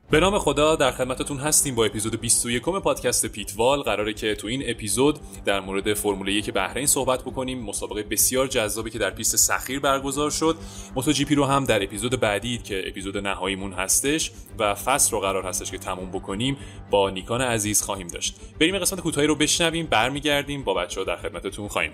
به نام خدا در خدمتتون هستیم با اپیزود 21 پادکست پیتوال. قراره که تو این اپیزود در مورد فرمول 1 بحرین صحبت بکنیم، مسابقه بسیار جذابی که در پیست صخیر برگزار شد. موتو جی پی رو هم در اپیزود بعدی که اپیزود نهاییمون هستش و فصل رو قرار هستش که تموم بکنیم با نیکان عزیز خواهیم داشت. بریم قسمت کوتاهی رو بشنویم، برمیگردیم با بچه‌ها در خدمتتون خواهیم.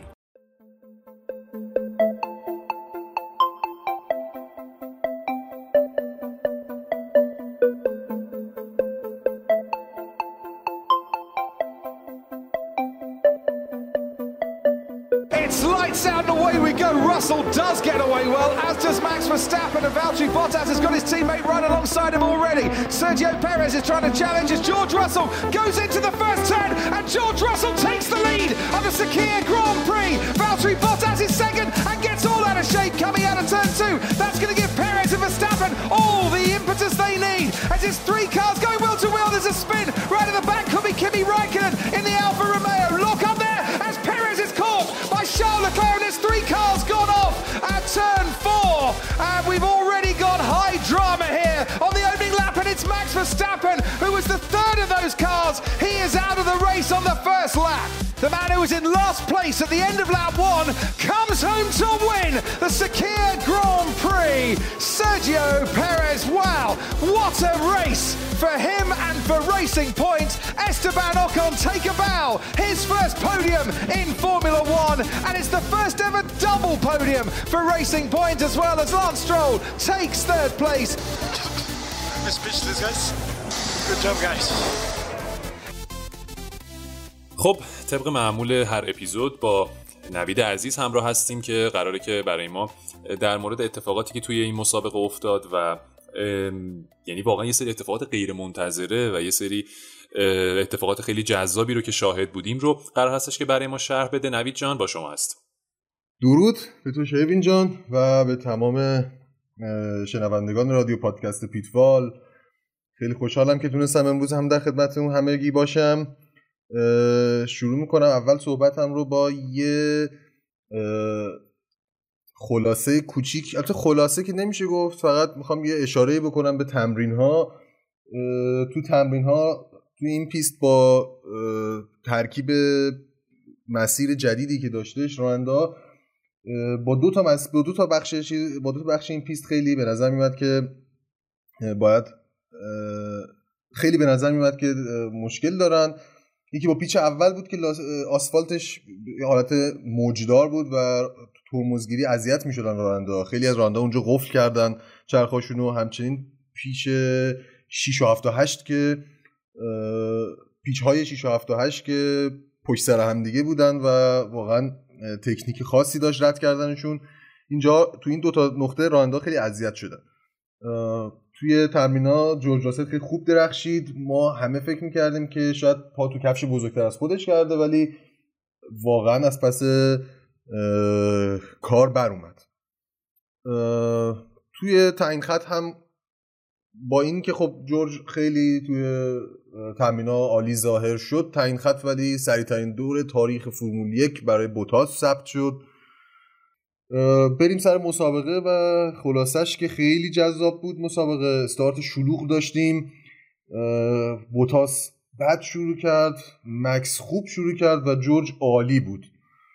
Lights out and away we go. Russell does get away well, as does Max Verstappen, and Valtteri Bottas has got his teammate right alongside him already. Sergio Perez is trying to challenge as George Russell goes into the first turn, and George Russell takes the lead of the Sakhir Grand Prix. Valtteri Bottas is second and gets all out of shape coming out of turn 2. That's going to give Perez and Verstappen all the impetus they need, as it's three cars going wheel to wheel. There's a spin right at the back, could be Kimi Räikkönen in the Alfa Romeo. Look up there as Perez is caught by Charles Leclerc, and there's three cars gone off at turn 4, and we've already got high drama here on the opening lap, and it's Max Verstappen who was the third of those cars. He is out of the race on the first lap. The man who was in last place at the end of lap 1 comes home to win the Sakhir Grand Prix. Sergio Perez, wow, what a race for him and for Racing Point. Esteban Ocon take a bow, his first podium in Formula 1, and it's the first ever double podium for Racing Point, as well as Lance Stroll takes third place. I'm speechless, guys. Good job, guys. خب طبق معمول هر اپیزود با نوید عزیز همراه هستیم که قراره که برای ما در مورد اتفاقاتی که توی این مسابقه افتاد و یعنی واقعا یه سری اتفاقات غیر منتظره و یه سری اتفاقات خیلی جذابی رو که شاهد بودیم رو قرار هستش که برای ما شرح بده. نوید جان با شما هست. درود به تو شیوین جان و به تمام شنوندگان رادیو پادکست پیتوال. خیلی خوشحالم که تونستم امروز هم در خدمتتون همگی باشم. شروع میکنم اول صحبتم رو با یه خلاصه کوچیک، البته خلاصه که نمیشه گفت، فقط میخوام یه اشاره بکنم به تمرین ها. تو این پیست با ترکیب مسیر جدیدی که داشتش رانندا با دو تا بخش این پیست خیلی به نظر میاد که خیلی به نظر میاد که مشکل دارن. یکی با پیچ اول بود که آسفالتش حالت موجدار بود و ترمزگیری اذیت میشدن رانندا. خیلی از رانندا اونجا قفل کردن چرخاشونو. همچنین پیچ 6 و 7 و 8 که پیچ های 6 و 7 و 8 که پشت سر هم دیگه بودن و واقعا تکنیک خاصی داشت رد کردنشون. اینجا تو این دو تا نقطه رانندا خیلی اذیت شدن. توی تمرین‌ها جورج راسل خیلی خوب درخشید. ما همه فکر می‌کردیم که شاید پا تو کفش بزرگتر از خودش کرده، ولی واقعا از پس کار بر اومد. توی تعیین خط هم با این که خب جورج خیلی توی تمرین‌ها عالی ظاهر شد، تعیین خط ولی سریع‌ترین دور تاریخ فرمول 1 برای بوتاس ثبت شد. بریم سر مسابقه و خلاصش که خیلی جذاب بود. مسابقه استارت شلوغ داشتیم. بوتاس بد شروع کرد، مکس خوب شروع کرد و جورج عالی بود.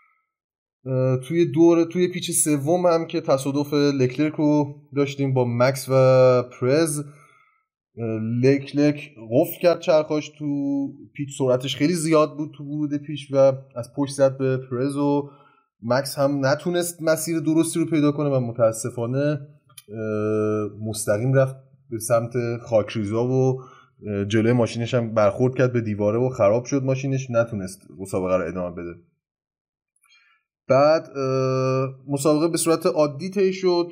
توی پیچ سوم هم که تصادف لکلرک رو داشتیم با مکس و پرز. لکلرک قفل کرد چرخاش تو پیچ، سرعتش خیلی زیاد بود تو ورود پیچ و از پشت زد به پرز و مکس هم نتونست مسیر درستی رو پیدا کنه و متاسفانه مستقیم رفت به سمت خاکریزا و جلوی ماشینش هم برخورد کرد به دیواره و خراب شد ماشینش، نتونست مسابقه رو ادامه بده. بعد مسابقه به صورت عادی طی شد.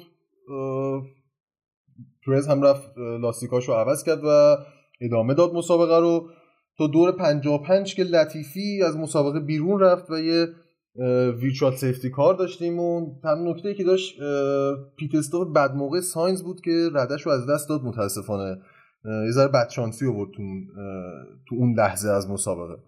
پرز هم رفت لاستیکاشو عوض کرد و ادامه داد مسابقه رو تا دور 55 که لطیفی از مسابقه بیرون رفت و یه ویرچوال سیفتی کار داشتیم. و هم نکته‌ای که داشت پیت استاپ بد موقع ساینز بود که ردشو از دست داد متاسفانه. یه ذره بدشانسی آورد تو اون لحظه از مسابقه.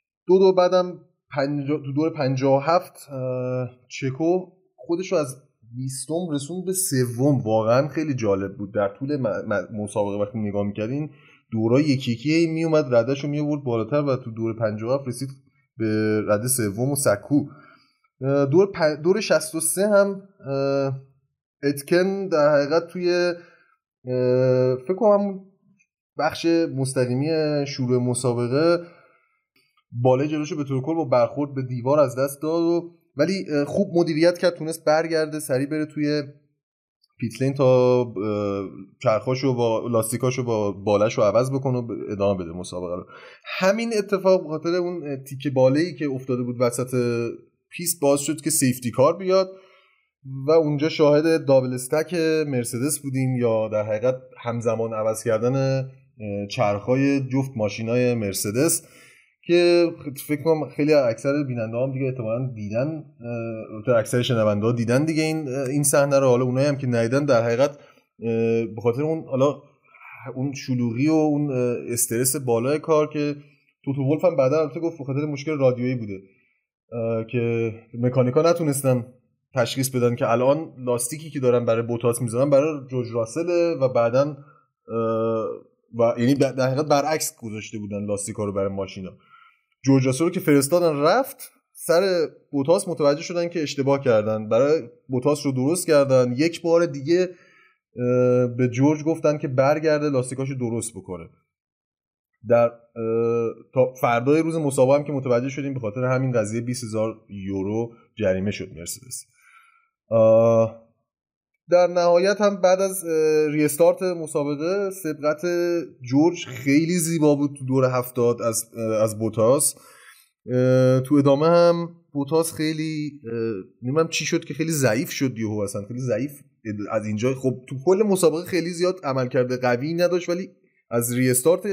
بعدم تو دور 57 چکو خودشو از 20م رسون به سوم. واقعا خیلی جالب بود. در طول مسابقه وقتی نگاه می‌کردین دورا یکی یکی میومد ردشو میآورد بالاتر و تو دور 57 رسید به رده سوم و سکو. دور 63 هم اتکن در حقیقت توی فکر کنم بخش مستقیمی شروع مسابقه بالای جلوشو به طور کل با برخورد به دیوار از دست داد ولی خوب مدیریت کرد، تونست برگرده سریع بره توی پیتلین تا چرخاشو و لاستیکاشو با بالاشو عوض بکنه و ادامه بده مسابقه رو. همین اتفاق به خاطر اون تیکه باله‌ای که افتاده بود وسط پیست باعث شد که سیفتی کار بیاد و اونجا شاهد دابل استک مرسدس بودیم یا در حقیقت همزمان عوض کردن چرخای جفت ماشینای مرسدس که فکر کنم خیلی اکثر بیننده هم دیگه احتمالاً دیدن، اکثر شنونده ها دیدن دیگه این صحنه رو. حالا اونایی هم که ندیدن در حقیقت به خاطر اون شلوغی و اون استرس بالای کار که توتو ولف هم بعدا البته گفت به خاطر مشکل رادیویی بوده که مکانیکا نتونستن تشخیص بدن که الان لاستیکی که دارن برای بوتاس میذارن برای جورج راسل و بعدن و یعنی در حقیقت برعکس گذاشته بودن لاستیکا رو برای ماشینا. جورج راسل رو که فرستادن رفت سر بوتاس متوجه شدن که اشتباه کردن، برای بوتاس رو درست کردن. یک بار دیگه به جورج گفتن که برگرده لاستیکاشو درست بکنه. در تا فردای روز مسابقه هم که متوجه شدیم به خاطر همین قضیه 20,000 یورو جریمه شد مرسدس. در نهایت هم بعد از ریستارت مسابقه سبقت جورج خیلی زیبا بود تو دور 70 از بوتاس. تو ادامه هم بوتاس خیلی نمیدونم چی شد که خیلی ضعیف شد یهو، اصلا خیلی ضعیف از اینجا. خب تو کل مسابقه خیلی زیاد عملکرد قوی نداشت ولی از ریستارت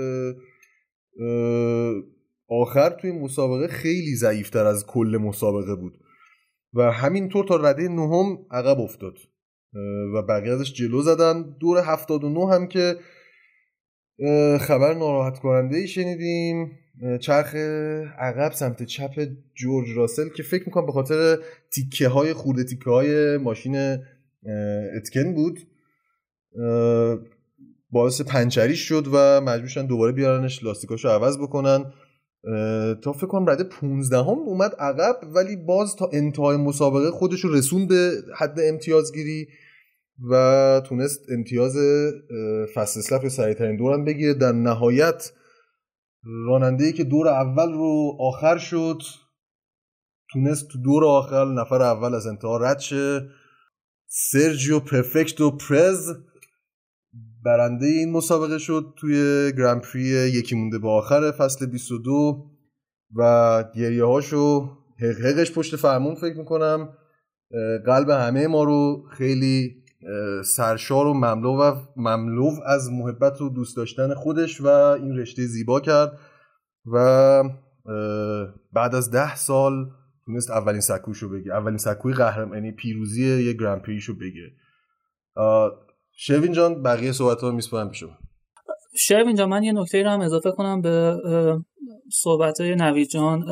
آخر توی مسابقه خیلی ضعیفتر از کل مسابقه بود و همینطور تا رده نهم عقب افتاد و بقیه ازش جلو زدن. دور 79 هم که خبر ناراحت کننده ای شنیدیم، چرخ عقب سمت چپ جورج راسل که فکر میکنم به خاطر تیکه های خورده تیکه های ماشین اتکن بود باعث پنچری شد و مجبور شدن دوباره بیارنش لاستیکاشو عوض بکنن. تا فکر کنم رده 15 هم اومد عقب ولی باز تا انتهای مسابقه خودش رو رسون به حد امتیازگیری و تونست امتیاز فست اسلپ یا سریعترین دورم بگیره. در نهایت راننده‌ای که دور اول رو آخر شد تونست تو دور آخر نفر اول از انتها رد شه. سرجیو پرفکتو پرز برنده این مسابقه شد توی گرند پری یکی مونده به آخر فصل 22 و گریه هاشو حقش پشت فرمون فکر میکنم قلب همه ما رو خیلی سرشار و مملو از محبت و دوست داشتن خودش و این رشته زیبا کرد و بعد از 10 سال تونست اولین سکوشو بگیره، اولین سکوی قهرمانی یعنی پیروزی یه گرند پریشو بگیره. شروین جان بقیه صحبت‌ها میسپارم به شما. شروین جان من یه نکته رو هم اضافه کنم به صحبت‌های نوید جان.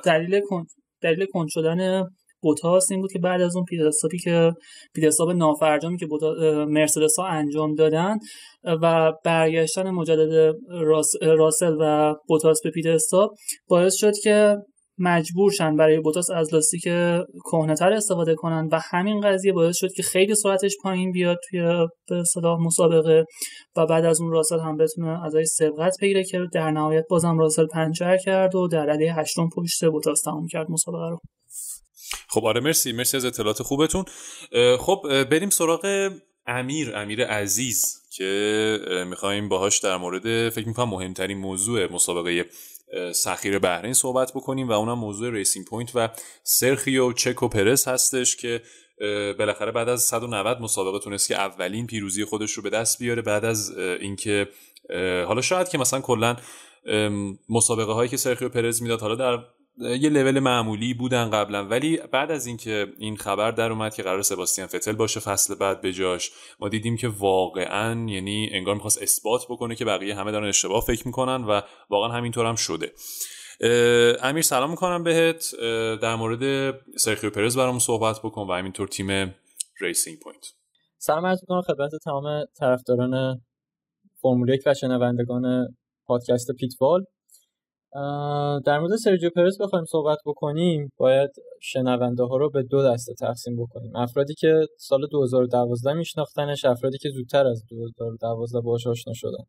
دلیل کند شدن بوتاس این بود که بعد از اون پیدستاپ نافرجامی که مرسدس ها انجام دادن و برگشتن مجدد راسل و بوتاس به پیدستاپ باعث شد که مجبور شن برای بوتاس از لاستیک کهنه‌تر استفاده کنن و همین قضیه باعث شد که خیلی سرعتش پایین بیاد توی به اصطلاح مسابقه و بعد از اون راسل هم بتونه ازش سبقت بگیره که در نهایت بازم راسل پنچر کرد و در رده 8 پشت بوتاس تموم کرد مسابقه رو. خب آره مرسی از اطلاعات خوبتون. خب بریم سراغ امیر عزیز که میخوایم باهاش در مورد فکر میکنم مهمترین موضوع مسابقه سخیر بحرین صحبت بکنیم و اونم موضوع ریسینگ پوینت و سرخیو چکو پرز هستش که بالاخره بعد از 190 مسابقه تونست که اولین پیروزی خودش رو به دست بیاره بعد از اینکه حالا شاید که مثلا کلا مسابقه هایی که سرخیو پرز میداد حالا در یه لول معمولی بودن قبلا ولی بعد از اینکه این خبر در اومد که قرار سباستیان فتل باشه فصل بعد به جاش ما دیدیم که واقعا یعنی انگار می‌خواست اثبات بکنه که بقیه همه دارن اشتباه فکر میکنن و واقعا همینطور هم شده. امیر سلام میکنم بهت. در مورد سرخیو پرز برامون صحبت بکن و همینطور تیم ریسینگ پوینت. سلام عرض می‌کنم خدمت تمام طرفداران فرمول 1 و شنوندگان پادکست پیتوال. در مورد سرجیو پرز بخوایم صحبت بکنیم باید شنونده ها رو به دو دسته تقسیم بکنیم: افرادی که سال 2012 میشناختنش، افرادی که زودتر از 2012 باهاش آشنا شدن.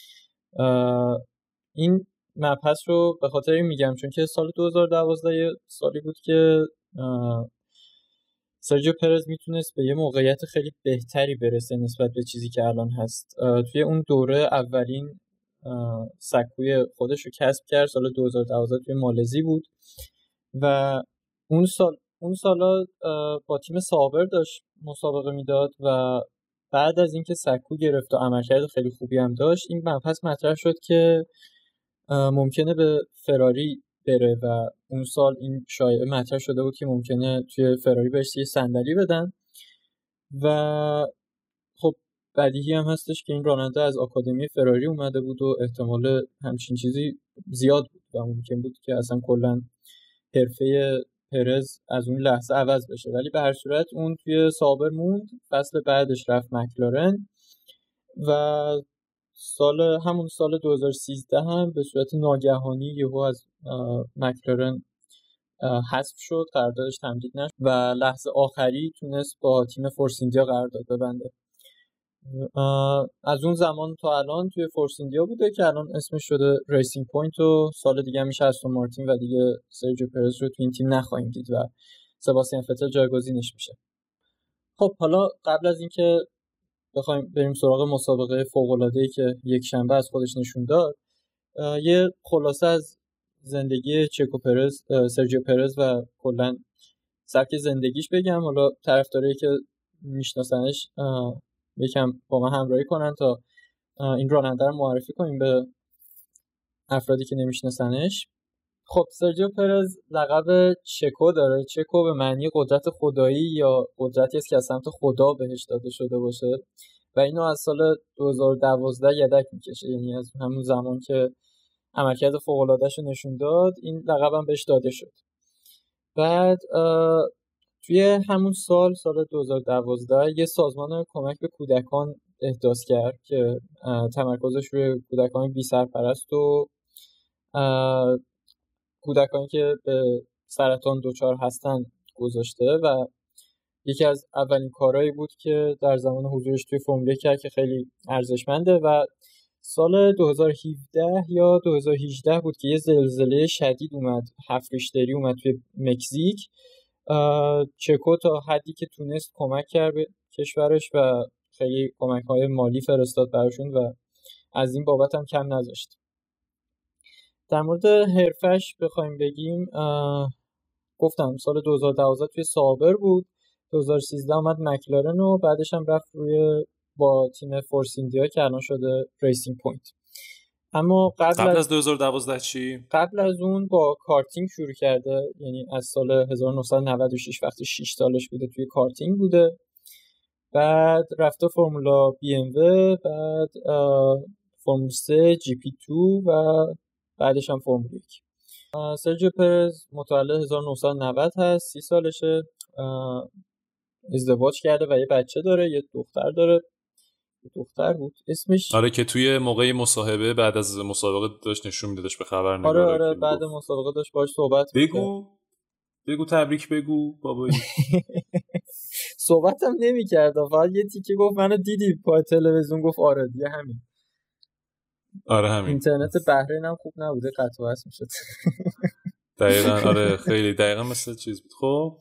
این مبحث رو به خاطر این میگم چون که سال 2012 یه سالی بود که سرجیو پرز میتونست به یه موقعیت خیلی بهتری برسه نسبت به چیزی که الان هست. توی اون دوره اولین سکوی خودش رو کسب کرد، سال 2012 توی مالزی بود و اون سالا با تیم سابر داشت مسابقه میداد و بعد از اینکه سکو گرفت و عملکرد خیلی خوبی هم داشت، این مبحث مطرح شد که ممکنه به فراری بره و اون سال این شایعه مطرح شده بود که ممکنه توی فراری بهش یه صندلی بدن و خب بدیهی هم هستش که این راننده از آکادمی فراری اومده بود و احتمال همچین چیزی زیاد بود و ممکن بود که اصلا کلا حرفه پرز از اون لحظه عوض بشه، ولی به هر صورت اون توی سابر موند. فصل بعدش رفت مکلارن و همون سال 2013 هم به صورت ناگهانی یهو از مکلارن حذف شد، قراردادش تمدید نشد و لحظه آخری تونست با تیم فورس ایندیا قرارداد ببنده. از اون زمان تا الان توی فورس ایندیا بوده که الان اسمش شده ریسینگ پوینت و سال دیگه میشه استون مارتین و دیگه سرجیو پرز رو تو این تیم نخواهیم دید و سباستین فتل جایگزینش میشه. خب حالا قبل از اینکه بخوایم بریم سراغ مسابقه فوق‌العاده‌ای که یک شنبه از خودش نشون داد، یه خلاصه از زندگی سرجیو پرز و کلا سبک زندگیش بگم. حالا طرفدارایی که میشناسنش یکم با من همراهی کنن تا این راننده رو معرفی کنیم به افرادی که نمیشناسنش. خب سرجیو پرز لقب چکو داره. چکو به معنی قدرت خدایی یا قدرتی است که از سمت خدا بهش داده شده باشه و اینو از سال 2012 یدک میکشه، یعنی از همون زمان که عملکرد فوق‌العاده‌شو نشون داد این لقب هم بهش داده شد. بعد توی همون سال 2012 یه سازمان کمک به کودکان احداث کرد که تمرکزش روی کودکان بی سرپرست و کودکانی که به سرطان دچار هستن گذاشته و یکی از اولین کارهایی بود که در زمان حضورش توی فرمول 1 کرد که خیلی ارزشمنده. و سال 2017 یا 2018 بود که یه زلزله شدید اومد، 7 ریشتری اومد توی مکزیک. چکو تا حدی که تونست کمک کرد به کشورش و خیلی کمک‌های مالی فرستاد براشون و از این بابت هم کم نذاشت. در مورد حرفش بخوایم بگیم، گفتم سال 2012 توی سابر بود، 2013 اومد مکلارن و بعدش هم رفت با تیم فورس ایندیا که الان شده ریسینگ پوینت. اما قبل از 2012 چی؟ قبل از اون با کارتینگ شروع کرده، یعنی از سال 1996 وقتی 6 سالش بوده توی کارتینگ بوده. بعد رفته فرمولا بی ام و، بعد فرمول 3 جی پی 2 و بعدش هم فرمول 1. سرجیو پرز متولد 1990 هست، 30 سالشه، ازدواج کرده و یه بچه داره، یه دختر داره. دختر بود اسمش. آره که توی موقع مصاحبه بعد از مسابقه داشت نشون میدادش به خبرنگار. آره بعد مسابقه داشت باهاش صحبت بگو تبریک بگو بابایی. صحبتم نمی‌کرد، فقط یه تیکه گفت منو دیدی پای تلویزیون، گفت آره دیگه همین. آره همین. اینترنت بحرین هم خوب نبوده، قطع و وصل میشد. دقیقاً آره خیلی دقیقاً مثل چیز بود. خب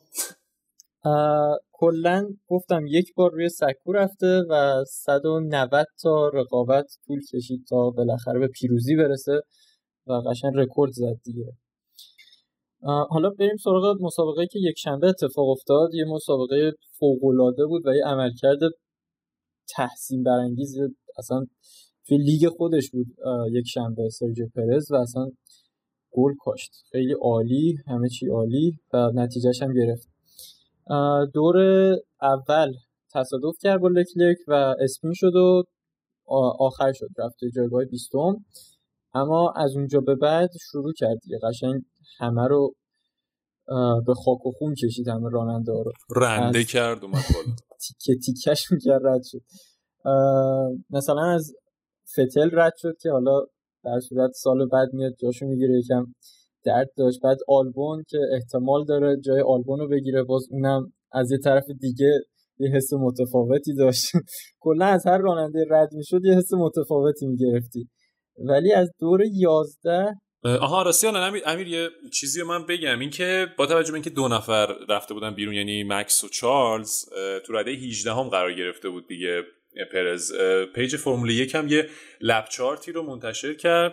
کلا گفتم یک بار روی سکو رفته و 190 تا رقابت طول کشید تا بالاخره به پیروزی برسه و قشنگ رکورد زد دیگه. حالا بریم سراغ مسابقه‌ای که یک شنبه اتفاق افتاد. یه مسابقه فوق‌العاده بود و یه عملکرد تحسین برانگیز اصلا توی لیگ خودش بود. یک شنبه سرجیو پرز و اصلا گل کاشت، خیلی عالی، همه چی عالی و نتیجهش هم گرفت. دور اول تصادف کرد با لکلرک و اسپین شد و آخر شد، رفت جایگاه 20م. اما از اونجا به بعد شروع کرد دیگه، قشنگ همه رو به خاک و خون کشید همه راننده ها رو، رنده کرد اومد بالا، تیکه تیکش میکرد رد شد. مثلا از فتل رد شد که حالا در صورت سال بعد میاد جاشو میگیره، یکم درد داشت. بعد آلبون که احتمال داره جای آلبون رو بگیره، باز اونم از یه طرف دیگه یه حس متفاوتی داشت. کلا از هر راننده رد میشد یه حس متفاوتی میگرفتی. ولی از دور 11 راستی امیر یه چیزی رو من بگم، این که با توجه به اینکه 2 نفر رفته بودن بیرون، یعنی مکس و چارلز، تو رده 18 هم قرار گرفته بود دیگه پرز. پیج فرمول 1 هم یه لپ چارتی رو منتشر کرد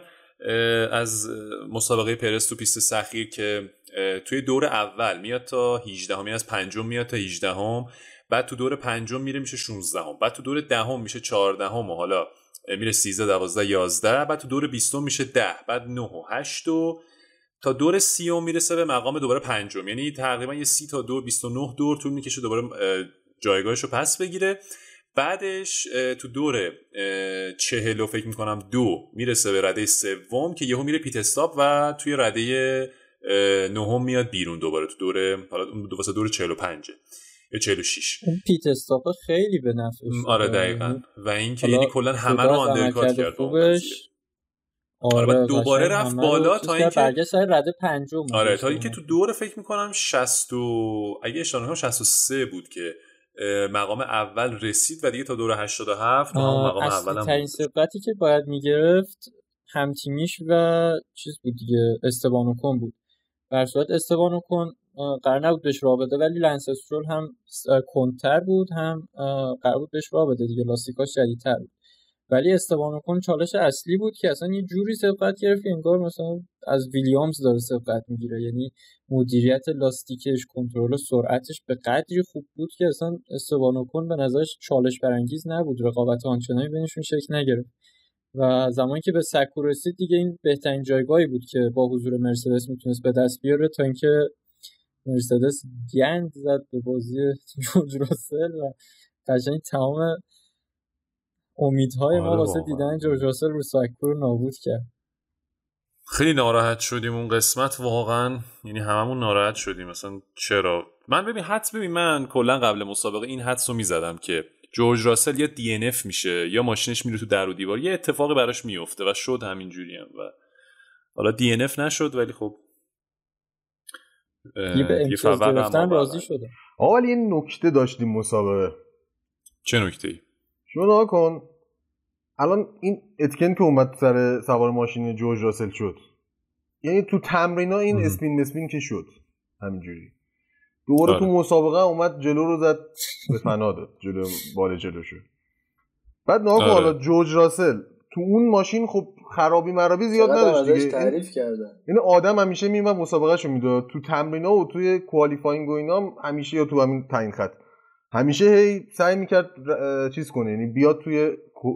از مسابقه پرز تو پیست صخیر که توی دور اول میاد تا 18 هم، یعنی از 5 میاد تا 18 هم، بعد تو دور 5 میره میشه 16 هم، بعد تو دور 10 میشه 14 هم و حالا میره 13 12 11، بعد تو دور 20 میشه 10، بعد 9 و 8 تا دور 30 میرسه به مقام دوباره 5، یعنی تقریبا یه 30 تا دور 29 دور طول میکشه دوباره جایگاهش رو پس بگیره. بعدش تو دور 40 فکر میکنم 2 میرسه به رده 3 که یهو میره پیت استاپ و توی رده 9 میاد بیرون دوباره تو دور، حالا واسه دور 45 یا 46. اون پیت استاپ خیلی به نفعش. آره دقیقاً. و این که یعنی کلا همه رو آندرکات کرد خوبش. آره دوباره رفت بالا تا اینکه برگشت سر رده 5. آره تا اینکه تو دور فکر میکنم 60 اگه اشتباه نکنم 63 بود که مقام اول رسید و دیگه تا دور 87 مقام اولم ترین سبقتی که باید میگرفت همتیمیش و چیز بود دیگه، استبان اوکن بود. در صورت استبان اوکن قرار نبود بهش راه بده، ولی لنس استرول هم کنتر بود، هم قرار بود بهش راه بده دیگه، لاستیکاش جدیدتر بود. ولی استبان اوکن چالش اصلی بود که اصلا یه جوری سبقت گرفت انگار مثلا از ویلیامز داره سبقت میگیره، یعنی مدیریت لاستیکش، کنترل سرعتش به قدری خوب بود که اصلا استبان اوکن به نظرش چالش برانگیز نبود، رقابت آنچنانی بینشون شکل نگرفت. و زمانی که به سکو رسید دیگه این بهترین جایگاهی بود که با حضور مرسدس میتونست به دست بیاره، تا اینکه مرسدس گند زد به بازی جورج راسل و قشنگ تمام امیدهای ما واسه دیدن جورج راسل رو سکو رو نابود کرد. خیلی ناراحت شدیم اون قسمت واقعا، یعنی هممون ناراحت شدیم. مثلا چرا؟ من کلا قبل مسابقه این حدس رو میزدم که جورج راسل یا DNF میشه یا ماشینش میره تو در و دیوار، یه اتفاقی براش میفته و شد همینجوری هم. و حالا DNF نشد ولی خب یه به امتیاز گرفتن راضی شده. ولی یه نکته داشتیم مسابقه. چه نکته‌ای؟ شما کن الان این اتکن که اومد سر سوار ماشین جورج راسل شد، یعنی تو تمرینا این اسپین که شد همینجوری، دوباره تو مسابقه اومد جلو رو زد به فنا داد، جلو بال جلو شد. بعد حالا جورج راسل تو اون ماشین خب خرابی مرابی زیاد نداشت دیگه، تعریف کردن. یعنی آدم همیشه میومد مسابقهشو میداد تو تمرینا و توی کوالیفاینگ و اینا، همیشه یا تو همین تعیین خط همیشه هی سعی میکرد چیز کنه، یعنی بیاد توی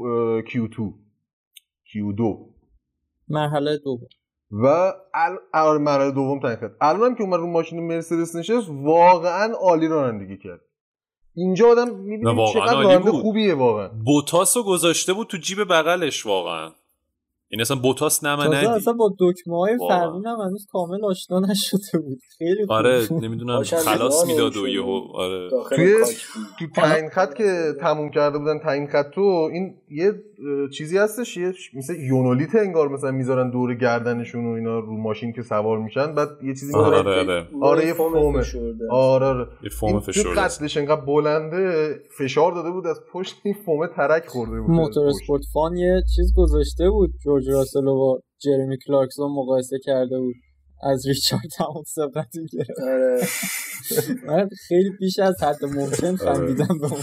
Q2 مرحله دوم و مرحله دوم تعیین خط. الانم که اومد رو ماشین مرسدس نشست واقعا عالی رانندگی کرد. اینجا آدم میبینه چقدر راننده خوبیه واقعا. بوتاسو گذاشته بود تو جیب بغلش واقعا. این اصلا بوتاس نمندی اصلا با دکمه‌های فرمون هم هنوز کامل آشنا نشده بود. خیلی آره نمیدونم خلاص میداد و یهو آره تو تعیین خط که تموم کرده بودن تعیین خط تو این یه چیزی هستش، یه مثل یونولیت انگار مثلا میذارن دور گردنشون و اینا رو ماشین که سوار میشن، بعد یه چیزی آره یه فومه آره یه فوم فشرده قدش انقدر بلنده فشار داده بود از پشت این فومه ترک خورده بود. موتور اسپورت فان یه چیز گذاشته بود جورج راسل رو با جرمی کلارکسون مقایسه کرده بود، از ریچارد همون سبقتی گرفت. آره من خیلی بیش از حد ممکن خندیدم به اون.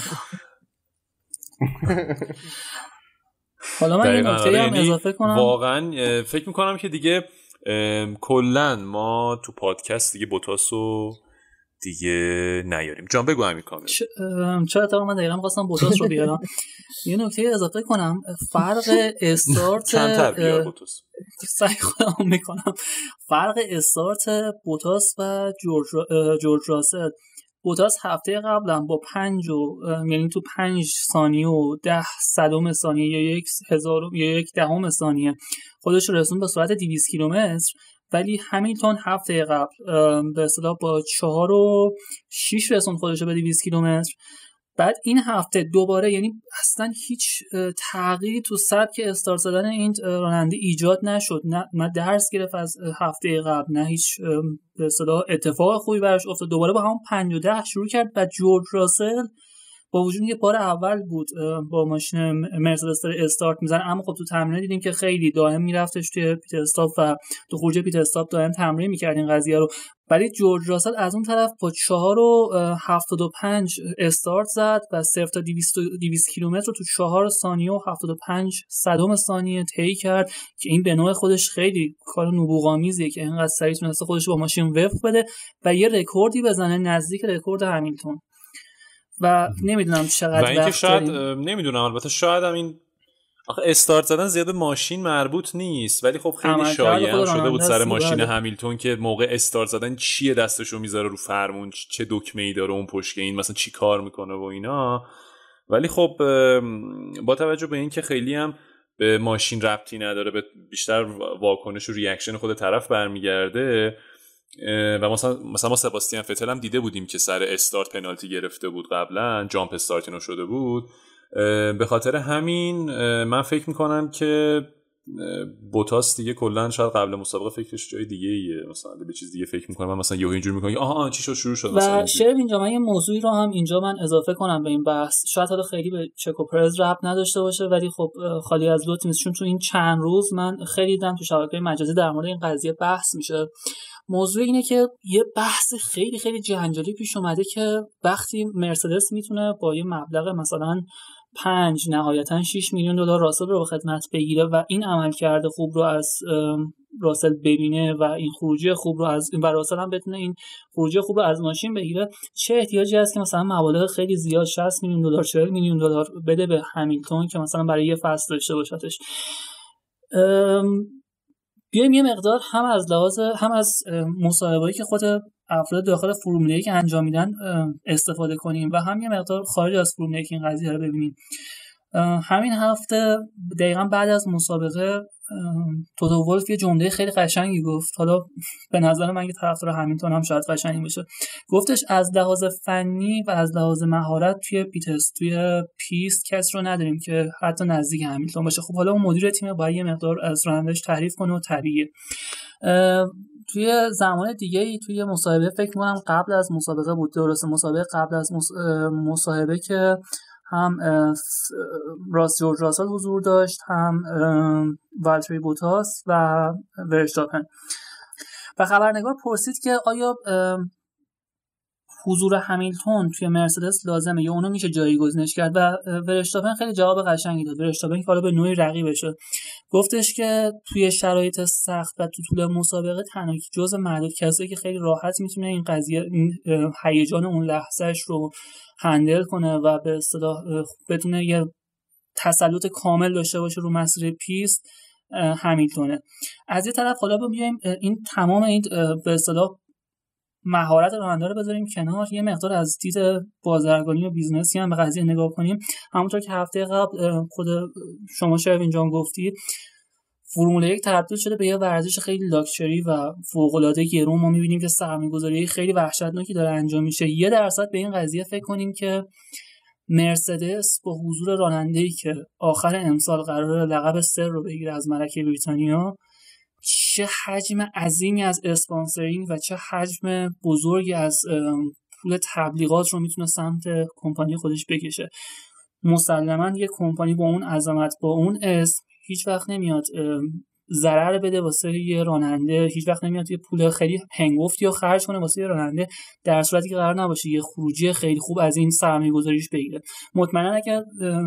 حالا من یه نکته هم اضافه کنم. واقعا فکر میکنم که دیگه کلن ما تو پادکست دیگه بوتاسو دیگه نیاریم. جان بگو همین کامل. چرا تا من دقیقا خواستم بوتاس رو بیارم. یه نکته اضافه کنم، فرق استارت چندتر بیار بوتاس سعی خودم میکنم. فرق استارت بوتاس و جورج راسل، بوتاس هفته قبلا با 5 یعنی تو 5 ثانیه و 10 صدم ثانیه یا 1/1000 ثانیه خودش رو رسون به سرعت 200 کیلومتر، ولی همیلتون هفته قبل به اصطلاح با 4.6 رسوند خودش رو به 200 کیلومتر. بعد این هفته دوباره، یعنی اصلا هیچ تغییری تو سبک استارت زدن این راننده ایجاد نشد، نه درس گرفت از هفته قبل، نه هیچ به اصطلاح اتفاق خوبی براش افتاد. دوباره با همون 5-10 شروع کرد و جورج راسل با وجود اینکه بار اول بود با ماشین مرسدس داره استارت میزنه، اما خب تو تمرین دیدیم که خیلی دائم میرفتش توی پیت استاپ و تو خروج پیت استاپ دائم تمرین میکرد این قضیه رو. ولی جورج راسل از اون طرف با 4.75 استارت زد و 0 تا 200 کیلومتر رو تو 4 ثانیه و 75 صدم ثانیه طی کرد که این به نوع خودش خیلی کار نبوغامیزیه که اینقدر سریع تونسته خودش با ماشین وفق بده و یه رکوردی بزنه نزدیک رکورد همیلتون. و نمیدونم چقدر و اینکه شاید نمیدونم، البته شاید هم این آخه استارت زدن زیاد ماشین مربوط نیست، ولی خب خیلی شایع شده بود سر ماشین همیلتون که موقع استارت زدن چیه دستشو میذاره رو فرمون، چه دکمه‌ای داره اون پشت، این مثلا چی کار میکنه و اینا. ولی خب با توجه به این که خیلی هم به ماشین ربطی نداره، به بیشتر واکنش و ریاکشن خود طرف برمیگرده و مثلا ما سباستیان فتل هم دیده بودیم که سر استارت پنالتی گرفته بود، قبلا جامپ استارتینو شده بود. به خاطر همین من فکر میکنم که بوتاس دیگه کلا شاید قبل مسابقه فکرش جای دیگه ایه، مثلا به چیز دیگه فکر میکنم. من مثلا یهو اینجوری میکنم آها چی شد شروع شد مثلا. و شرف اینجا من یه موضوعی رو هم اینجا من اضافه کنم به این بحث، شاید حالا خیلی به چکو پرز ربط نداشته باشه ولی خب خالی از لطف نیست، چون تو این چند روز من خیلی دیدم تو شبکه‌های مجازی در مورد این قضیه بحث میشه. موضوع اینه که یه بحث خیلی خیلی جنجالی پیش اومده که وقتی مرسدس میتونه با یه مبلغ مثلا 5 نهایتا 6 میلیون دلار راسل رو به خدمت بگیره و این عملکرد خوب رو از راسل ببینه و این خروجی خوب رو از و راسل هم بتونه این خروجی خوب رو از ماشین بگیره، چه احتیاجی هست که مثلا مبالغ خیلی زیاد 60 میلیون دلار 40 میلیون دلار بده به همیلتون که مثلا برای یه فصل داشته باشتش. بیایم یه مقدار هم از مصاحبه‌ای که خود افراد داخل فرمول 1 انجام میدن استفاده کنیم و هم یه مقدار خارج از فرمول 1 این قضیه رو ببینیم. همین هفته دقیقاً بعد از مسابقه توتو ولف یه جمله خیلی قشنگی گفت، حالا به نظر من که طرفدار همیلتون هم شاید قشنگی باشه. گفتش از لحاظ فنی و از لحاظ مهارت توی پیست کس رو نداریم که حتی نزدیک همیلتون باشه. خب حالا اون مدیر تیم باید یه مقدار از رانندش تعریف کنه و طبیعیه. توی زمان دیگه توی مسابقه فکر می‌کنم قبل از مسابقه بود، درسته مسابقه قبل از مسابقه که هم جورج راسل حضور داشت، هم والتری بوتاس و ورشتاپن و خبرنگار پرسید که آیا حضور همیلتون توی مرسدس لازمه یا اونو میشه جایگزینش کرد و ورشتاپن خیلی جواب قشنگی داد. ورشتاپن که حالا به نوعی رقیبشه، گفتش که توی شرایط سخت و تو طول مسابقه تنها جزء معدود کسایی که خیلی راحت میتونه این قضیه این هیجان اون لحظهش رو هندل کنه و به اصطلاح بتونه یه تسلط کامل داشته باشه رو مسیر پیست همیلتونه. از یه طرف حالا بیایم این تمام این به اصطلاح مهارت راننده رو بذاریم کنار، یه مقدار از دید بازرگانی و بیزنسی هم به قضیه نگاه کنیم. همونطور که هفته قبل خود شما شاید اینجا گفتید، فرمول 1 تبدیل شده به یه ورزش خیلی لاکچری و فوق‌العاده گرون. ما می‌بینیم که سرمایه‌گذاری خیلی وحشتناکی داره انجام میشه. 1% به این قضیه فکر کنیم که مرسدس با حضور راننده‌ای که آخر امسال قراره لقب سر رو بگیره از ملکه بریتانیا، چه حجم عظیمی از اسپانسرینگ و چه حجم بزرگی از پول تبلیغات رو میتونه سمت کمپانی خودش بکشه. مسلماً یک کمپانی با اون عظمت، با اون اسم، هیچ وقت نمیاد ضرر بده واسه یه راننده، هیچ وقت نمیاد یه پول خیلی هنگفتی رو خرج کنه واسه یه راننده در صورتی که قرار نباشه یه خروجی خیلی خوب از این سرمایه‌گذاریش بگیره. مطمئنا اگر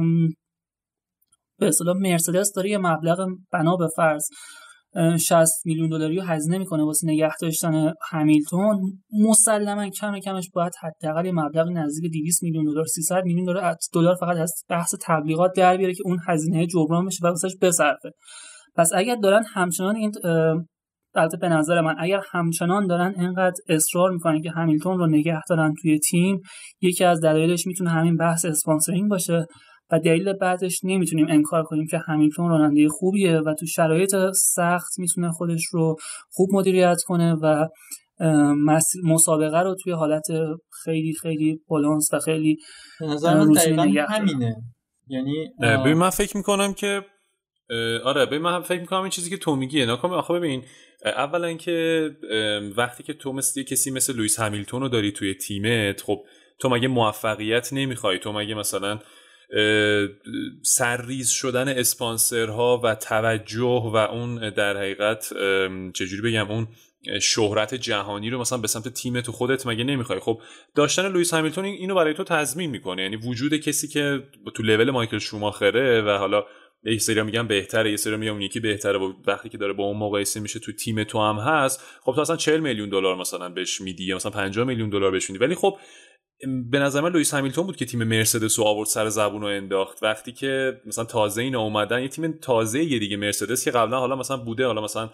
به اصطلاح مرسدس داره یه مبلغ بنا به فرض 60 میلیون دلاری رو هزینه میکنه واسه نگه داشتن همیلتون، مسلما کمش باید حداقل یه مبلغ نزدیک 200 میلیون دلار 300 میلیون دلار فقط از بحث تبلیغات در بیاره که اون هزینه جبران بشه و واسش بصرفه. پس اگر دارن همچنان این البته به نظر من اگر همچنان دارن اینقدر اصرار میکنن که همیلتون رو نگه دارن توی تیم، یکی از دلایلش میتونه همین بحث اسپانسرینگ باشه و دلیل بعدش نمیتونیم انکار کنیم که همیلتون راننده خوبیه و تو شرایط سخت میتونه خودش رو خوب مدیریت کنه و مسابقه رو توی حالت خیلی خیلی بالانس و خیلی روتینی نگه همینه. یعنی ببین من فکر میکنم که من فکر میکنم این چیزی که تو میگی ناکام. آخه ببین اولا که وقتی که تو مثل کسی مثل لوئیس همیلتون رو داری توی تیمت، خب تو مگه موفقیت نمیخوای؟ تو مگه مثلا سرریز شدن اسپانسرها و توجه و اون در حقیقت چجوری بگم اون شهرت جهانی رو مثلا به سمت تیم تو خودت مگه نمیخوای؟ خب داشتن لوئیس همیلتون اینو برای تو تضمین میکنه. یعنی وجود کسی که تو لول مایکل شوماخره و حالا یه سری میگن بهتره، یه سری میگن اون یکی بهتره، و وقتی که داره با اون مقایسه میشه تو تیم تو هم هست، خب تو اصلا 40 میلیون دلار مثلا بهش میدی یا مثلا 50 میلیون دلار بهش میدی. ولی خب به نظر من لوئیس همیلتون بود که تیم مرسدس رو آورد سر زبون و انداخت. وقتی که مثلا تازه اینا اومدن، یه تیم تازه یه دیگه مرسدس که قبلا حالا مثلا بوده، حالا مثلا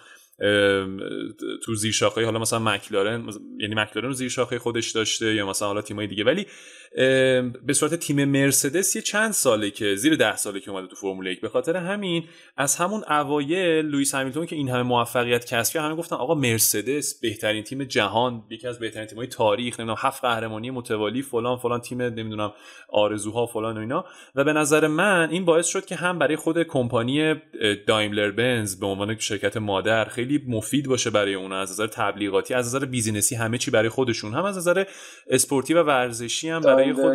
تو زیر شاخه حالا مثلا مکلارن، یعنی مکلارن رو زیر شاخه خودش داشته یا مثلا حالا تیمای دیگه، ولی به صورت تیم مرسدس یه چند ساله که زیر 10 ساله که اومده تو فرمول 1. به خاطر همین از همون اوایل لوئیس همیلتون که این همه موفقیت کسب کرد، همه گفتن آقا مرسدس بهترین تیم جهان، یکی از بهترین تیم‌های تاریخ، نمیدونم 7 قهرمانی متوالی، فلان فلان تیم، نمیدونم آرزوها فلان و اینا. و به نظر من این باعث شد که هم برای خود کمپانی دایملر بنز به عنوان شرکت مادر خیلی مفید باشه برای اون، از نظر تبلیغاتی، از نظر بیزینسی، همه چی برای خودشون، هم از نظر اسپورتی و ورزشی هم برای خود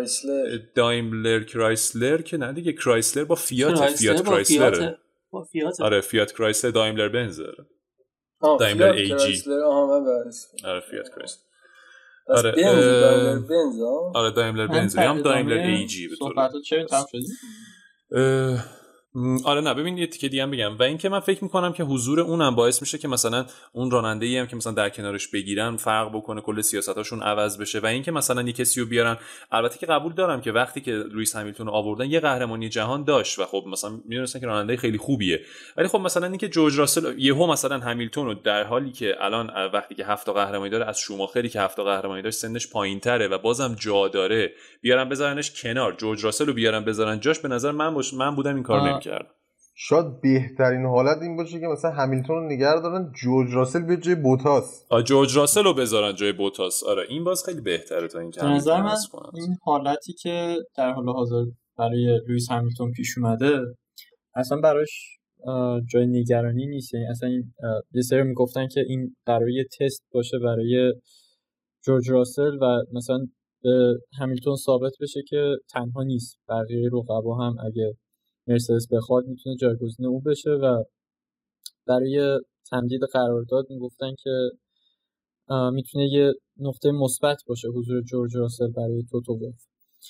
دایملر کرایسلر که نه دیگه کرایسلر با فیات کرایسلر آره فیات کرایسلر دایملر بنز دایملر ای جی آره فیات کرایسلر آره دایملر بنز آره دایملر بنز هم دایملر ای جی به طور چه تام شدی. آره نه ببین یه تیکه دیگه هم بگم، و اینکه من فکر میکنم که حضور اونم باعث میشه که مثلا اون راننده‌ای هم که مثلا در کنارش بگیرن فرق بکنه، کل سیاستاشون عوض بشه. و اینکه مثلا یه کسی رو بیارن، البته که قبول دارم که وقتی که لوئیس همیلتون رو آوردن یه قهرمانی جهان داشت و خب مثلا میدونستن که راننده خیلی خوبیه، ولی خب مثلا اینکه جورج راسل یهو مثلا همیلتون رو در حالی که الان وقتی که 7 تا قهرمانی داره از شوماخری که 7 تا قهرمانی داشت سنش پایینتره و بازم جا داره، بیارن بذارنش کنار، جورج راسل رو بیارن بذارن جاش، به نظر من بودم این کارو نمی‌کردم. شاید بهترین حالت این باشه که مثلا همیلتون رو نگه دارن، جورج راسل بیاد جای بوتاس. جورج راسل رو بذارن جای بوتاس. آره این باز خیلی بهتره تا اینکه همیلتون هست کنن. این حالتی که در حال حاضر برای لوئیس همیلتون پیش اومده اصلا براش جای نگرانی نیست. یعنی اصلا یه سری میگفتن که این برای تست باشه برای جورج راسل و مثلا به همیلتون ثابت بشه که تنها نیست، بقیه رقبا هم اگه مرسدس بخواد میتونه جایگزین او بشه. و برای تمدید قرارداد میگفتن که میتونه یه نقطه مثبت باشه حضور جورج راسل برای توتو ولف.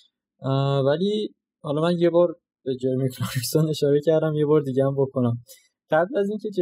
ولی حالا من یه بار به جرمی کلارکسون اشاره کردم، یه بار دیگه هم بکنم. قبل از اینکه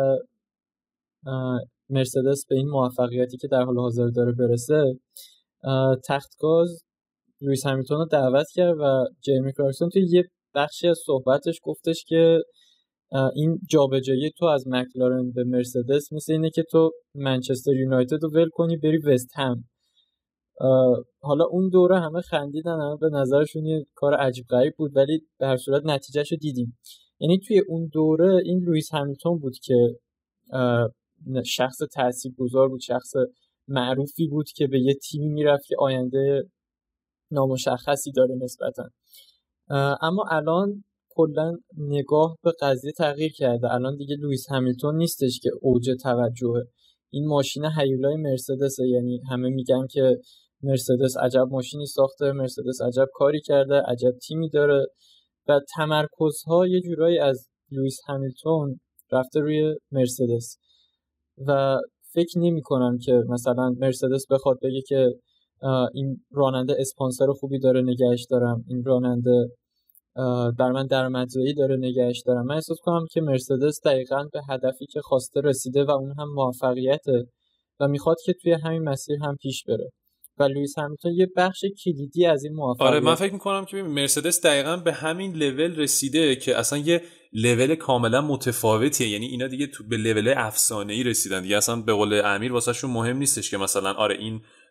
مرسدس به این موفقیتی که در حال حاضر داره برسه، تختگاز لوئیس همیلتون رو دعوت کرد و جرمی کلارکسون توی یه بخشی از صحبتش گفتش که این جابجایی تو از مکلارن به مرسدس مثل اینه که تو منچستر یونایتد رو ول کنی بری وست هم. حالا اون دوره همه خندیدن، همه به نظرشون یه کار عجیب غریب بود، ولی به هر صورت نتیجهشو دیدیم. یعنی توی اون دوره این لوئیس همیلتون بود که شخص تاثیرگذار بود، شخص معروفی بود که به یه تیمی میرفت که آینده نامشخصی داره نسبتاً. اما الان کلا نگاه به قضیه تغییر کرده. الان دیگه لوئیس همیلتون نیستش که اوج توجهه. این ماشین هیولای مرسدسه. یعنی همه میگن که مرسدس عجب ماشینی ساخته، مرسدس عجب کاری کرده، عجب تیمی داره، و تمرکزها یه جورایی از لوئیس همیلتون رفته روی مرسدس. و فکر نمی کنم که مثلا مرسدس بخواد بگه که این راننده اسپانسر خوبی داره نگهش دارم، این راننده بر من درآمدزایی داره نگهش دارم. من احساس کنم که مرسدس دقیقاً به هدفی که خواسته رسیده و اون هم موفقیته و میخواد که توی همین مسیر هم پیش بره. و لوئیس همیلتون یه بخش کلیدی از این موفقیت. آره من فکر میکنم که مرسدس دقیقاً به همین لول رسیده که اصلا یه لول کاملا متفاوتیه. یعنی اینا دیگه تو به لول افسانه‌ای رسیدن دیگه. اصلا به قول امیر واسهشون مهم نیستش که مثلا آره این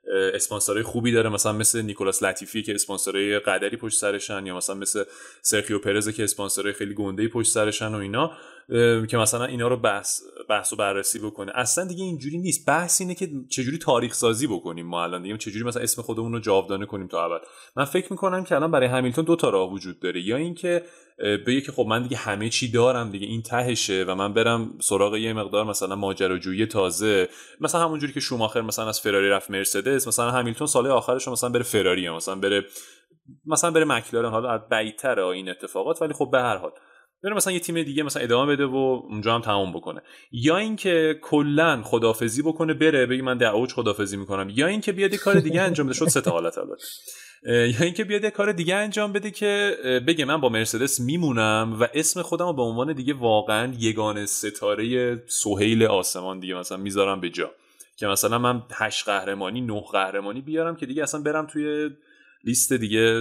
اسپانسرای خوبی داره، مثلا مثل نیکولاس لاتیفی که اسپانسرای قدری پشت سرشن، یا مثلا مثل سرخیو پرز که اسپانسرای خیلی گنده‌ای پشت سرشن و اینا، که مثلا اینا رو بحث و بررسی بکنه. اصلا دیگه اینجوری نیست. بحث اینه که چجوری تاریخ سازی بکنیم ما الان دیگه، چجوری مثلا اسم خودمون رو جاودانه کنیم تا ابد. من فکر میکنم که الان برای همیلتون دو تا راه وجود داره، یا اینکه بگه که خب من دیگه همه چی دارم دیگه، این تهشه و من برم سراغ یه مقدار مثلا ماجراجویی تازه، مثلا همونجوری که شوماخر مثلا از فراری رفت مرسدس، مثلا همیلتون سال آخرش مثلا بره فراری، یا مثلا بره مکلارن. حالا بعیدتره این اتفاقات، ولی خب به هر حال بره مثلا یه تیم دیگه مثلا ادامه بده و اونجا هم تموم بکنه. یا اینکه کلا خدافظی بکنه بره بگه من در اوج خدافظی میکنم، یا اینکه بیاد یه کار دیگه انجام بده. شد سه تا حالت البته. یا اینکه بیاد یه کار دیگه انجام بده که بگه من با مرسدس میمونم و اسم خودم رو به عنوان دیگه واقعا یگانه ستاره سهیل آسمان دیگه مثلا میذارم به جا، که مثلا من 8 قهرمانی 9 قهرمانی بیارم که دیگه اصلا برم توی لیست دیگه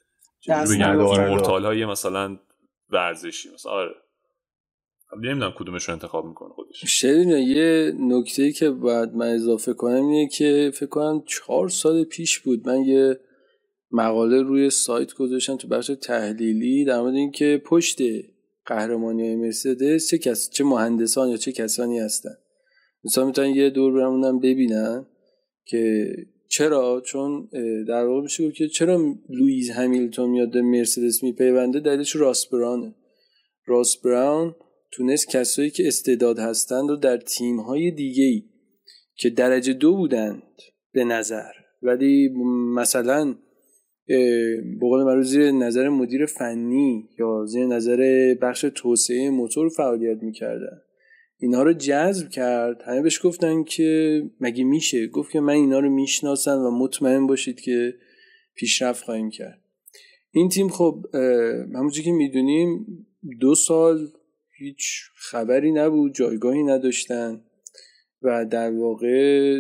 ایمورتال های مثلا ورزشی مثلا. آره نمیدونم کدومش رو انتخاب میکنه خودش. شدید یه نکته‌ای که باید من اضافه کنم اینه که فکر کنم 4 سال پیش بود من یه مقاله روی سایت گذاشتم تو بخش تحلیلی در مورد اینکه پشت قهرمانی‌های مرسدس چه مهندسان یا چه کسانی هستن. مثلا میتونن یه دور برمونن ببینن که چرا، چون در واقع میشه که چرا لوئیس همیلتون میاد به مرسدس میپیونده، دلیلش راس برانه. راس براون تونست کسایی که استعداد هستند رو در تیم‌های دیگه‌ای که درجه 2 بودند به نظر، ولی مثلا به قول معروف زیر نظر مدیر فنی یا زیر نظر بخش توسعه موتور فعالیت میکردن، اینا رو جذب کرد. همه بهش گفتن که مگه میشه، گفت که من اینا رو میشناسم و مطمئن باشید که پیشرفت خواهیم کرد. این تیم خب همونجوری که میدونیم 2 سال هیچ خبری نبود، جایگاهی نداشتن و در واقع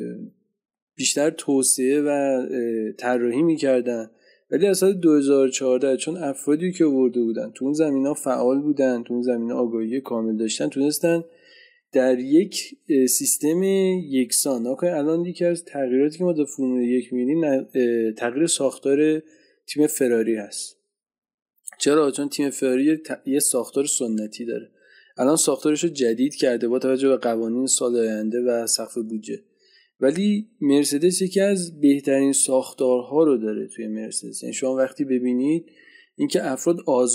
بیشتر توسعه و طراحی میکردن. ولی از سال 2014 چون افرادی که آورده بودن تو اون زمینا فعال بودن، تو اون زمینا آگاهی کامل داشتن، تونستن در یک سیستم یکسان الان یکی از تغییراتی که ما در فرمول 1 می‌بینیم تغییر ساختار تیم فراری هست. چرا؟ چون تیم فراری یه ساختار سنتی داره، الان ساختارش رو جدید کرده با توجه به قوانین سال آینده و سقف بودجه. ولی مرسدس یکی از بهترین ساختارها رو داره توی مرسدس. یعنی شما وقتی ببینید اینکه افراد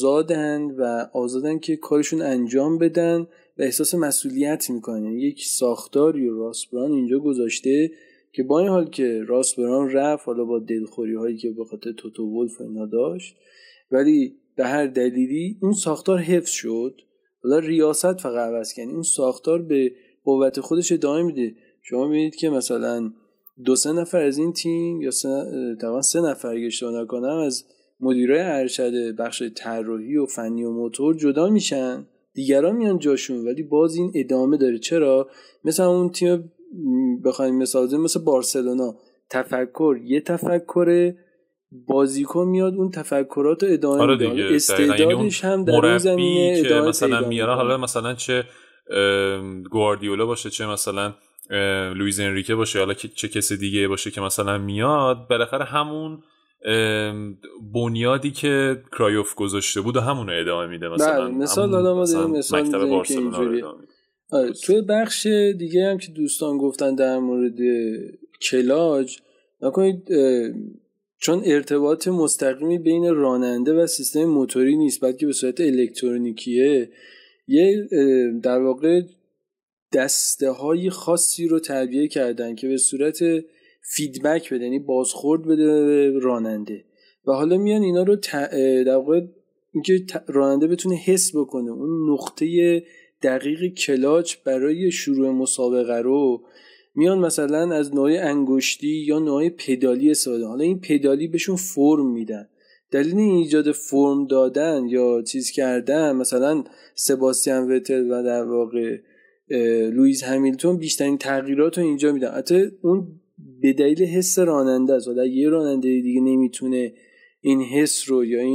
آزادن که کارشون انجام بدن و احساس مسئولیت میکنن. یک ساختاری راس بران اینجا گذاشته که با این حال که راس بران رفت، حالا با دلخوری هایی که به خاطر توتو ولف اینا داشت، ولی به هر دلیلی اون ساختار حفظ شد. حالا ریاست فقط عوض کنی، اون ساختار به قوت خودش ادامه میده. شما میبینید که مثلا 2-3 نفر از این تیم یا تقریبا 3 نفر اگه اشتباه نکنم از مدیرای ارشد بخش طراحی و فنی و موتور جدا میشن، دیگران میان جاشون، ولی باز این ادامه داره. چرا؟ مثلا اون تیم بخوایم مثال بزنیم مثل بارسلونا، یه تفکر بازیکن میاد اون تفکرات رو ادامه میده، استعدادش هم در اون زمینه ادامه مثلا میاره. حالا مثلا چه گواردیولا باشه، چه مثلا لوئیس انریکه باشه، حالا چه کسی دیگه باشه که مثلا میاد، بالاخره همون بنیادی که کرایوف گذاشته بود و همون رو ادامه میده. مثلا مثال حالا ما داریم مثال مکتب بارسلونا رو ادامه میده. توی بخش دیگه هم که دوستان گفتن در مورد کلاج نکنید، چون ارتباط مستقیمی بین راننده و سیستم موتوری نیست بلکه به صورت الکترونیکیه، یه در واقع دسته های خاصی رو تعبیه کردن که به صورت فیدبک بده، یعنی بازخورد بده به راننده، و حالا میان اینا رو در واقع اینکه راننده بتونه حس بکنه اون نقطه دقیق کلاچ برای شروع مسابقه رو، میان مثلا از نوع انگشتی یا نوع پدالی استفاده. حالا این پدالی بهشون فرم میدن. دلیل ایجاد فرم دادن یا چیز کردن مثلا سباستیان وتل و در واقع لوئیس همیلتون بیشترین تغییرات رو اینجا میدن. حتی اون به دلیل حس راننده است. حالا یه راننده دیگه نمیتونه این حس رو یا این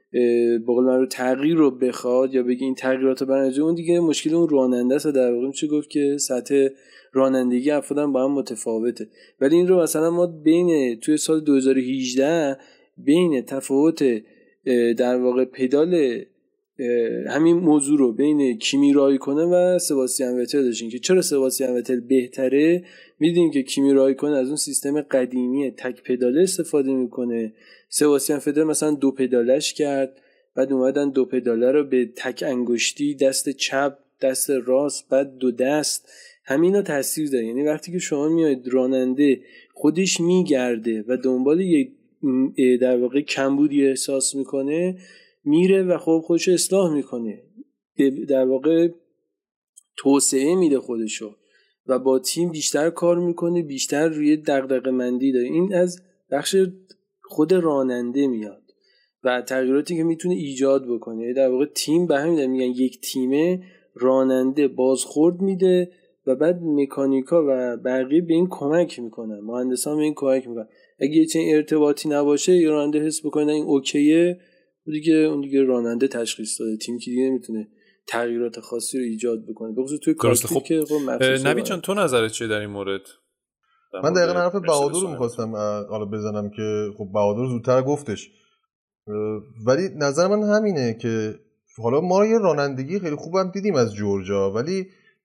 به قول من رو تغییر رو بخواد یا بگه این تغییرات رو برنامه‌ریزی، اون دیگه مشکل اون راننده است. در واقع میشه گفت که سطح رانندگی افراد با هم متفاوته. ولی این رو مثلا ما توی سال 2018 بین تفاوت در واقع پدال همین موضوع رو بین کیمی رایکونن و سباستیان وتل داشتیم که چرا سباستیان وتل بهتره. میدونیم که کیمی رایکونن از اون سیستم قدیمی تک پداله استفاده میکنه، سباستیان وتل مثلا 2 پدالش کرد، بعد اومدن 2 پداله رو به تک انگشتی، دست چپ، دست راست، بعد 2 دست، همینا تاثیر داره. یعنی وقتی که شما میاید راننده خودش میگرده و دنبال یک در واقع کمبودی احساس میکنه، میره و خب خودشو اصلاح میکنه، در واقع توسعه میده خودشو و با تیم بیشتر کار میکنه، بیشتر روی دغدغه مندی داره. این از بخش خود راننده میاد و تغییراتی که میتونه ایجاد بکنه. در واقع تیم به همین میگن یک تیمه، راننده بازخورد میده و بعد مکانیکا و بقیه به این کمک میکنن، مهندسان به این کمک میکنن. اگه یه چنین ارتباطی نباشه، یا راننده حس بکنه این اوکیه، اون دیگه راننده تشخیص داده، تیم که دیگه نمیتونه تغییرات خاصی رو ایجاد بکنه. بخصوص توی کارتیک که نوید جان تو نظرت چیه در این مورد؟ من دقیقاً حرف بهادر رو می‌خواستم حالا بزنم که خب بهادر زودتر گفتش، ولی نظر من همینه که حالا ما یه رانندگی خیلی خوبم دیدیم از جورجا، ولی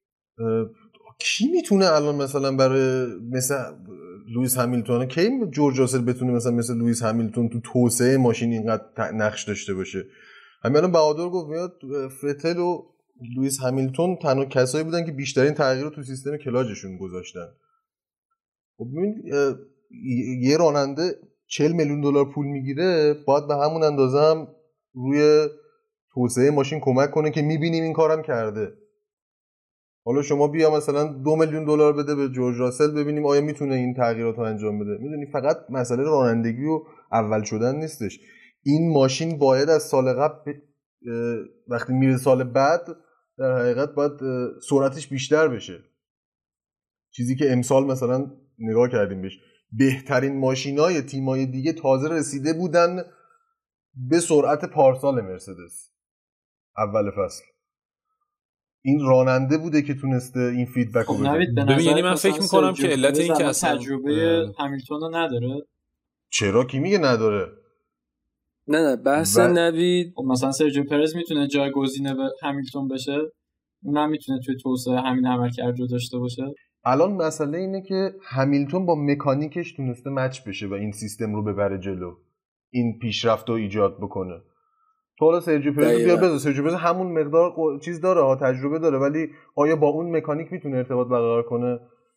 کی میتونه الان مثلا برای مثل لوئیس همیلتون، کی جورج راسل بتونه مثل لوئیس همیلتون تو توسعه ماشین اینقدر نقش داشته باشه؟ همین الان بهادر گفت میاد فتل و لوئیس همیلتون تنها کسایی بودن که بیشترین تغییر رو تو سیستم کلاجشون گذاشتن. خب ببین یه راننده 40 میلیون دلار پول میگیره، باید به همون اندازه هم روی توسعه ماشین کمک کنه که میبینیم این کارم کرده. حالا شما بیا مثلا 2 میلیون دلار بده به جورج راسل ببینیم آیا میتونه این تغییرات رو انجام بده. میدونی فقط مسئله رانندگی و اول شدن نیستش، این ماشین باید از سال قبل وقتی میره سال بعد در حقیقت باید سرعتش بیشتر بشه، چیزی که امسال مثلا نگاه کردیم بهش بهترین ماشینای تیمای دیگه تازه رسیده بودن به سرعت پارسال مرسدس اول فصل. این راننده بوده که تونسته این فیدبک رو بده. ببین یعنی من فکر میکنم که علت این که اصلا تجربه همیلتون رو نداره. چرا کی میگه نداره؟ نه بحث نوید مثلا سرجیو پرز میتونه جایگزین به همیلتون بشه، اونم میتونه توی توسعه همین عملکرد رو داشته باشه. الان مسئله اینه که همیلتون با مکانیکش تونسته مچ بشه و این سیستم رو ببره جلو، این پیشرفت رو ایجاد بکنه. تو حالا سرجیو پرز بیار بذار، سرجیو پرز همون مقدار چیز داره ها، تجربه داره، ولی آیا با اون مکانیک میتونه ارتباط برقرار کنه؟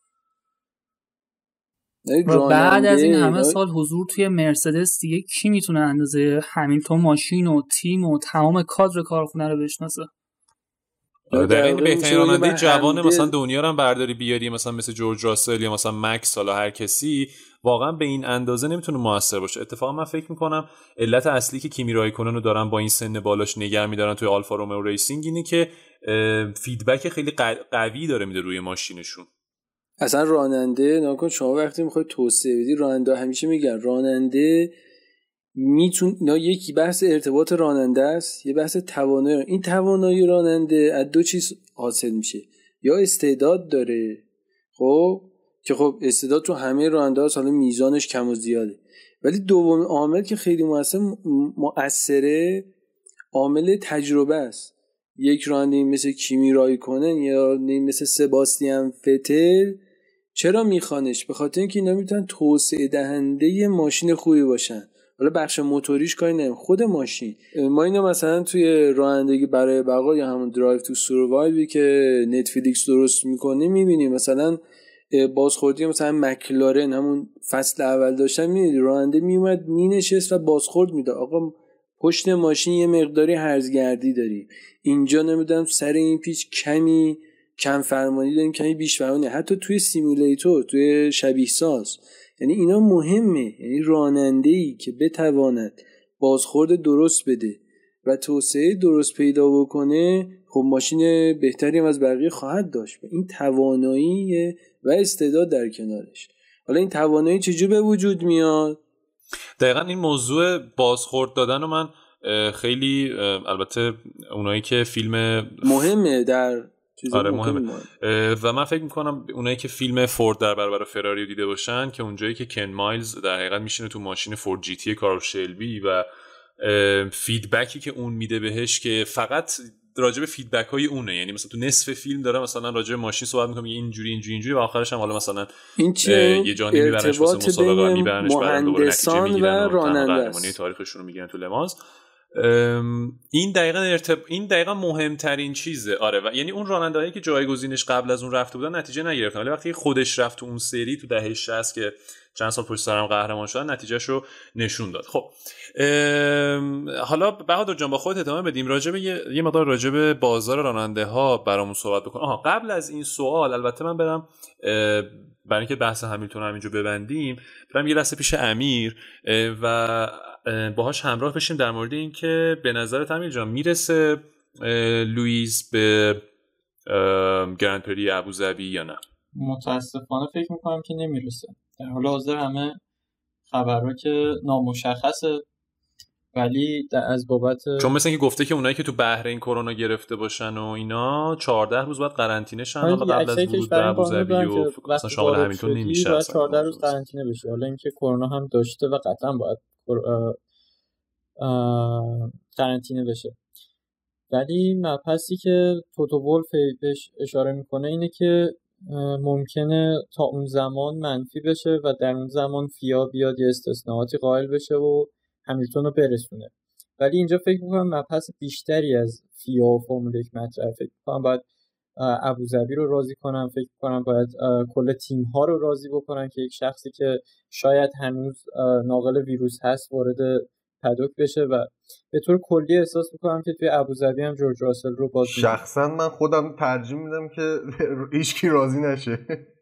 و بعد از این همه سال حضور توی مرسدس دیگه کی میتونه اندازه همیلتون ماشین و تیم و تمام کادر کارخونه رو بشناسه؟ دقیقاً بهترین راننده جوان مثلا دنیا رو هم برداری بیاری مثلا مثل جورج راسل یا مثلا مکس، حالا هر کسی واقعا به این اندازه نمیتونه موثر باشه. اتفاقا من فکر میکنم علت اصلی که کیمی رایکونن رو دارن با این سن بالاش نگه میدارن توی آلفا رومئو ریسینگ اینه که فیدبک خیلی قوی داره میده روی ماشینشون. اصلا راننده ناکن شما وقتی میخوای توسعه بدی، راننده همیشه میگن راننده میتونه، یکی بحث ارتباط راننده است، یه بحث توانایی. این توانایی راننده از دو چیز حاصل میشه، یا استعداد داره، خب که خب استعداد تو همه راننده ها حالا میزانش کم و زیاده، ولی دوم عامل که خیلی مؤثره عامل تجربه است. یک راننده مثل کیمی رایکونن یا مثل سباستیان فتل چرا میخوانش؟ به خاطر اینکه اینا میتونن توسعه دهنده ماشین خوبی باشن. حالا بخش موتوریش کاری نمیم، خود ماشین ما اینو مثلا توی رانندگی برای بقا یا همون درایو تو سروایوی که نتفلیکس درست میکنه میبینیم، مثلا بازخوردی مثلا مکلارن همون فصل اول داشتن، میبینید راننده میومد مینشست و بازخورد میده، آقا پشت ماشین یه مقداری هرزگردی داریم، اینجا نمیدونم سر این پیچ کم فرمانی داریم، کمی بیش فرمانی، حتی توی سیمولیتور، توی شبیه ساز. یعنی اینا مهمه، یعنی راننده‌ای که بتواند بازخورد درست بده و توسعه درست پیدا بکنه، خب ماشین بهتری هم از بقیه خواهد داشت. این توانایی و استعداد در کنارش. حالا این توانایی چجور به وجود میاد؟ دقیقاً این موضوع بازخورد دادن رو من خیلی البته اونایی که فیلم مهمه در آره مهمه. و من فکر میکنم اونایی که فیلم فورد در برابر فراری رو دیده باشن که اونجایی که کن مایلز در حقیقت میشینه تو ماشین فورد جی تی کارل شلبی و فیدبکی که اون میده بهش که فقط راجع به فیدبک های اونه، یعنی مثلا تو نصف فیلم داره مثلا راجع به ماشین صحبت میکنه اینجوری و آخرش هم حالا مثلا یه جانی میبرنش واسه مسابقه میبرنش بعدم دوباره نتیجه میگیرن و قهرمانی تاریخشون رو میگیرن تو لمانس. این دقیقاً مهمترین چیزه. آره و یعنی اون راننده‌هایی که جایگزینش قبل از اون رفته بودن نتیجه نگرفتن، ولی وقتی خودش رفت تو اون سری تو دهه 60 که چند سال پشت سر هم قهرمان شدن نتیجهشو نشون داد. خب حالا بهادر جان با خودت ادامه بدیم، راجع به یه مقدار راجع به بازار راننده‌ها برامون صحبت بکن. قبل از این سوال البته من برم برای اینکه بحث همیلتون رو همینجا ببندیم برم یه لحظه پیش امیر و باهاش همراه بشیم در مورد این که به نظرت امیر جان میرسه لوئیس به گرند پری ابوظبی یا نه؟ متاسفانه فکر میکنم که نمیرسه. در حال حاضر همه خبرها که نامشخصه، ولی از بابت چون مثلا که گفته که اونایی که تو بحرین کرونا گرفته باشن و اینا 14 روز باید قرنطینه شن قبل از ورود به ابوظبی و مثلا شامل همیلتون نمیشه، باید 14 روز قرنطینه بشه. حالا اینکه کرونا هم داشته و قطعا باید قرنطینه بشه، ولی مبحثی که توتو ولف بهش اشاره میکنه اینه که ممکنه تا اون زمان منفی بشه و در اون زمان فیا بیاد یه استثناءاتی قائل بشه و همیلتون رو برسونه. ولی اینجا فکر میکنم مبحث بیشتری از فیا و فرمول 1 مطرحه. فکر میکنم باید ابوظبی رو راضی کنم، فکر میکنم باید کل تیم ها رو راضی بکنن که یک شخصی که شاید هنوز ناقل ویروس هست وارد پدوک بشه و به طور کلی احساس میکنم که توی ابوظبی هم جورج راسل رو باز شخصا من خودم ترجیح میدم که هیچکی راضی نشه.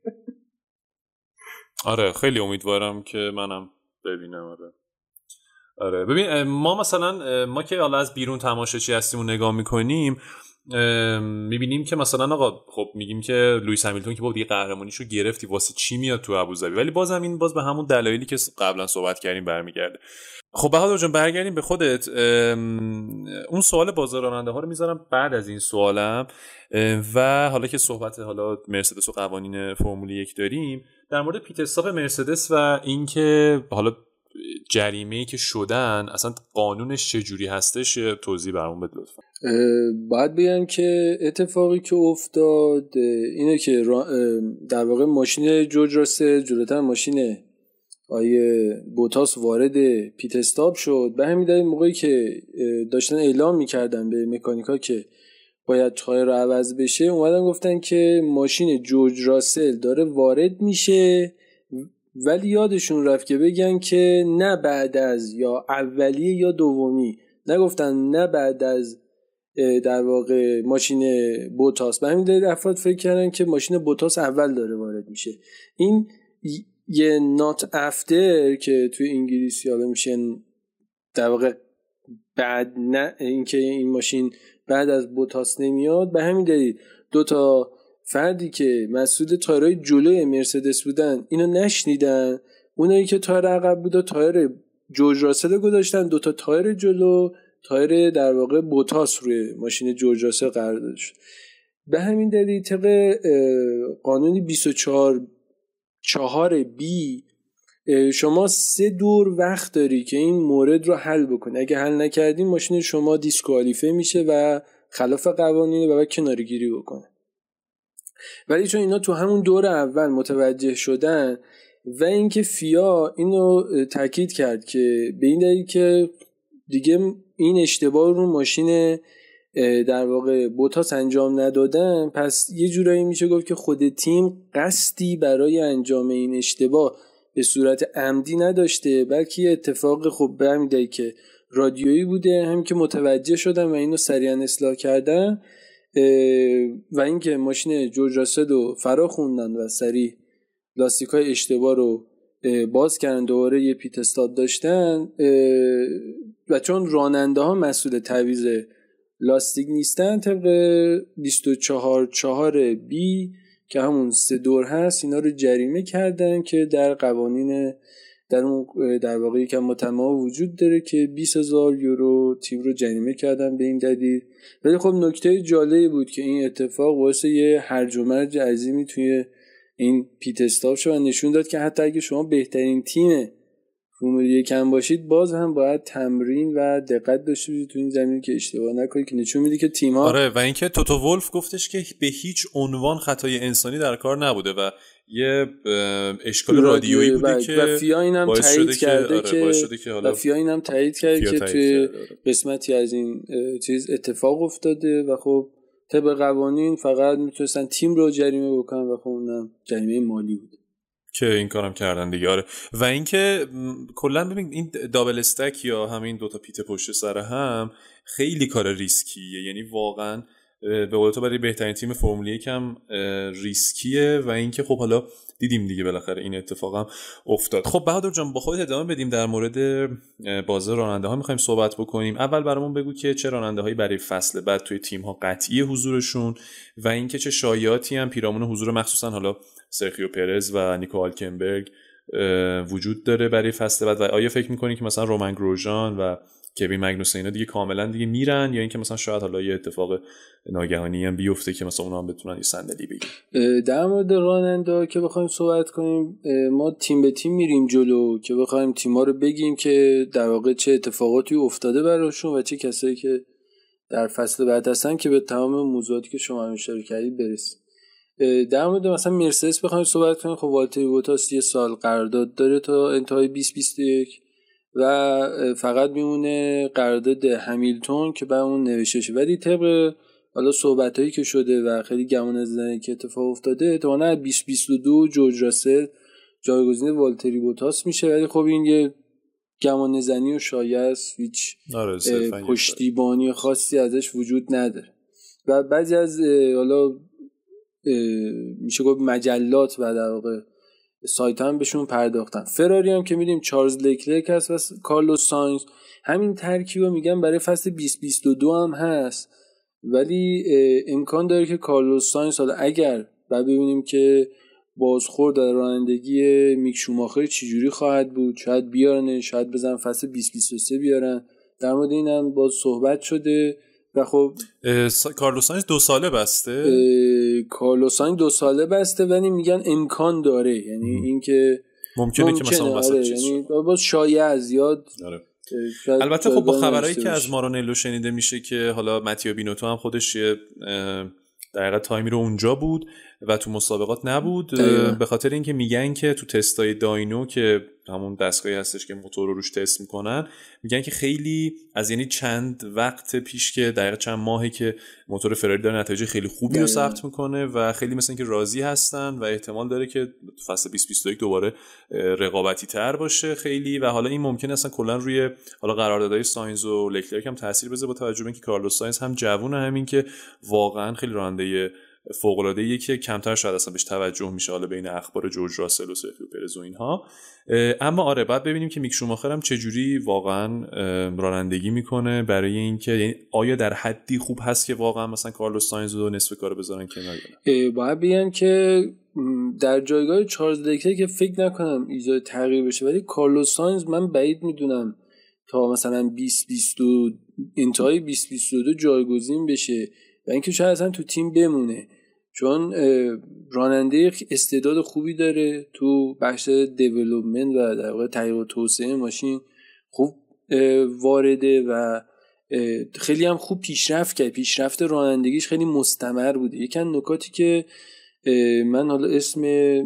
آره خیلی امیدوارم که منم ببینم. آره ببین ما که حالا از بیرون تماشاچی هستیم و نگاه میکنیم میبینیم که مثلا آقا خب میگیم که لوئیس همیلتون که با دیگه قهرمانیشو گرفتی واسه چی میاد تو ابوظبی، ولی بازم این به همون دلایلی که قبلا صحبت کردیم برمیگرده. خب بهادر جان برگردیم به خودت. اون سوال بازار راننده‌ها رو میذارم بعد از این سوالم و حالا که صحبت حالا مرسدس و قوانین فرمول 1 داریم در مورد پیت استاپ مرسدس و اینکه حالا جریمه‌ای که شدن اصلا قانونش چجوری هستش توضیح برامون بده لطفا. باید بگم که اتفاقی که افتاد اینه که در واقع ماشین جورج راسل جلوتر ماشین آیه بوتاس وارد پیت استاپ شد. به همین دلیل موقعی که داشتن اعلام میکردن به مکانیکا که باید تایر رو عوض بشه اومدن گفتن که ماشین جورج راسل داره وارد میشه، ولی یادشون رفت که بگن که نه بعد از یا اولیه یا دومی، نگفتن نه بعد از در واقع ماشین بوتاس. به همین دلیل افراد فکر کردن که ماشین بوتاس اول داره وارد میشه. این یه نات افتر که توی انگلیسی حالا میشه در واقع بعد، نه اینکه این ماشین بعد از بوتاس نمیاد. به همین دلیل دو تا فردی که مسئول تایرهای جلوی مرسدس بودن اینو نشنیدن، اونایی که تایر عقب بود تایر جورج راسل گذاشتن، دو تا تایر جلو تایر در واقع بوتاس روی ماشین جورج راسل قرار داده شد. به همین دلیل طبق قانونی 24B شما 3 دور وقت داری که این مورد رو حل بکنی. اگه حل نکردی ماشین شما دیسکوالیفای میشه و خلاف قوانین و باید کناره‌گیری بکنه. ولی چون اینا تو همون دور اول متوجه شدن و اینکه فیا اینو تاکید کرد که به این دلیل که دیگه این اشتباه رو ماشین در واقع بوتاس انجام ندادن، پس یه جورایی میشه گفت که خود تیم قصدی برای انجام این اشتباه به صورت عمدی نداشته، بلکه اتفاق خب به همین دلیل که رادیویی بوده هم که متوجه شدن و اینو سریعا اصلاح کردن و اینکه ماشین جورج راسل رو فرا خوندن و سریع لاستیک‌های اشتباه رو باز کردن، دوباره یه پیت استاپ داشتن و چون راننده ها مسئول تعویض لاستیک نیستن طبق 24B که همون 3 دور هست اینا رو جریمه کردن که در قوانین در واقع یکم متماوت وجود داره که 20,000 یورو تیم رو جریمه کردن به این دلیل. ولی خب نکته جالبی بود که این اتفاق باعث یه هرج و مرج عظیمی توی این پیت استاپ شد و نشون داد که حتی اگه شما بهترین تیم فرمول 1 هم باشید باز هم باید تمرین و دقت داشته باشید تو این زمینه که اشتباه نکنید، که نشون میده که تیم‌ها آره. و اینکه توتو ولف گفتش که به هیچ عنوان خطای انسانی در کار نبوده و یه اشکال رادیویی بوده که و فیا اینم تایید کرده که حالا فیا اینم تایید کرده که توی قسمتی از این چیز اتفاق افتاده و خب طبق قوانین فقط میتونستن تیم رو جریمه بکنن و خب اونم جریمه مالی بود که این کارم کردن دیگه. آره. و اینکه کلا ببین این دابل استک یا همین دوتا پیت پشت سر هم خیلی کار ریسکیه، یعنی واقعا به قول تو برای بهترین تیم فرمول 1 هم ریسکیه و اینکه خب حالا دیدیم دیگه بالاخره این اتفاق هم افتاد. خب بهادر جان با خودت ادامه بدیم، در مورد بازار راننده ها می‌خوایم صحبت بکنیم. اول برامون بگو که چه راننده هایی برای فصل بعد توی تیم ها قطعی حضورشون و اینکه چه شایعاتی هم پیرامون حضور مخصوصا حالا سرخیو پرز و نیکو هالکنبرگ وجود داره برای فصل بعد و آیا فکر می‌کنی که مثلا رومن گروژان و کوین مگنوسن اینا دیگه کاملا دیگه میرن یا اینکه مثلا شاید حالا یه اتفاق ناگهانی هم بیفته که مثلا اونا هم بتونن یه صندلی بگیرن؟ در مورد راننده که بخوایم صحبت کنیم، ما تیم به تیم میریم جلو که بخوایم تیم‌ها رو بگیم که در واقع چه اتفاقاتی افتاده براشون و چه کسایی که در فصل بعد هستن که به تمام موضوعاتی که شما اشاره کردید برسیم. در مورد مثلا مرسدس بخوایم صحبت کنیم، خب والتری بوتاس یه سال قرارداد داره تا انتهای 2021 و فقط میمونه قرارداد همیلتون که بعد اون نوشته شه، ولی طبق حالا صحبتایی که شده و خیلی گمان زدنی که اتفاق افتاده احتمالاً 2022 جورج راسل جایگزین والتری بوتاس میشه، ولی خب این یه گمان زنی و شایعه است، هیچ پشتیبانی خاصی ازش وجود نداره. و بعضی از حالا میشه گفت مجلات و در واقع سایت هم بهشون پرداختن. فراری هم که میدیم چارلز لکلرک هست و کارلوس ساینز، همین ترکیبو میگن برای فصل 2022 هم هست، ولی امکان داره که کارلوس ساینز حالا اگر ببینیم که بازخورد در رانندگی میک شوماخر چجوری خواهد بود، شاید بیارن، شاید بزن فصل 2023 بیارن، در مورد این هم باز صحبت شده. و خب کارلوس ساینز 2 ساله بسته، کارلوس ساینز 2 ساله بسته، ولی میگن امکان داره، یعنی اینکه ممکنه که مثلا وسط چیز یعنی باز شایعه زیاد. البته خب با خبرایی که از مارانلو شنیده میشه که حالا ماتیو بینوتو هم خودش دقیقاً تایمی رو اونجا بود و تو مسابقات نبود به خاطر اینکه میگن که تو تستای داینو که همون دستگاهی هستش که موتور رو روش تست میکنن، میگن که خیلی از یعنی چند وقت پیش که دقیقاً چند ماهی که موتور فراری داره نتایج خیلی خوبی رو ثبت میکنه و خیلی مثلا که راضی هستن و احتمال داره که فصل 2021 دوباره رقابتی تر باشه خیلی. و حالا این ممکنه اصلا کلا روی حالا قراردادهای ساینز و لکلرک هم تاثیر بذاره با توجه به اینکه کارلوس ساینز هم جوونه، همین که واقعا خیلی راننده فوق‌العاده‌ایه که کمتر شاید اصلا بهش توجه میشه حالا بین اخبار جورج راسل و سرخیو پرز و اینها. اما آره بعد ببینیم که میک شوماخر هم چجوری واقعا رانندگی میکنه، برای اینکه یعنی آیا در حدی خوب هست که واقعا مثلا کارلوس ساینز رو نصف کارو بذارن کنار. باید بگم که در جایگاه چارلز لکلرک که فکر نکنم ایجاد تغییر بشه، ولی کارلوس ساینز من بعید میدونم تا مثلا 2022 انتهای 2022 جایگزین بشه و اینکه شاید اصلا تو تیم بمونه، چون راننده استعداد خوبی داره تو بخش دیولپمنت و در واقع تغییر و توسعه ماشین خوب وارده و خیلی هم خوب پیشرفت کرد، پیشرفت رانندگیش خیلی مستمر بوده. یکی از نکاتی که من حالا اسم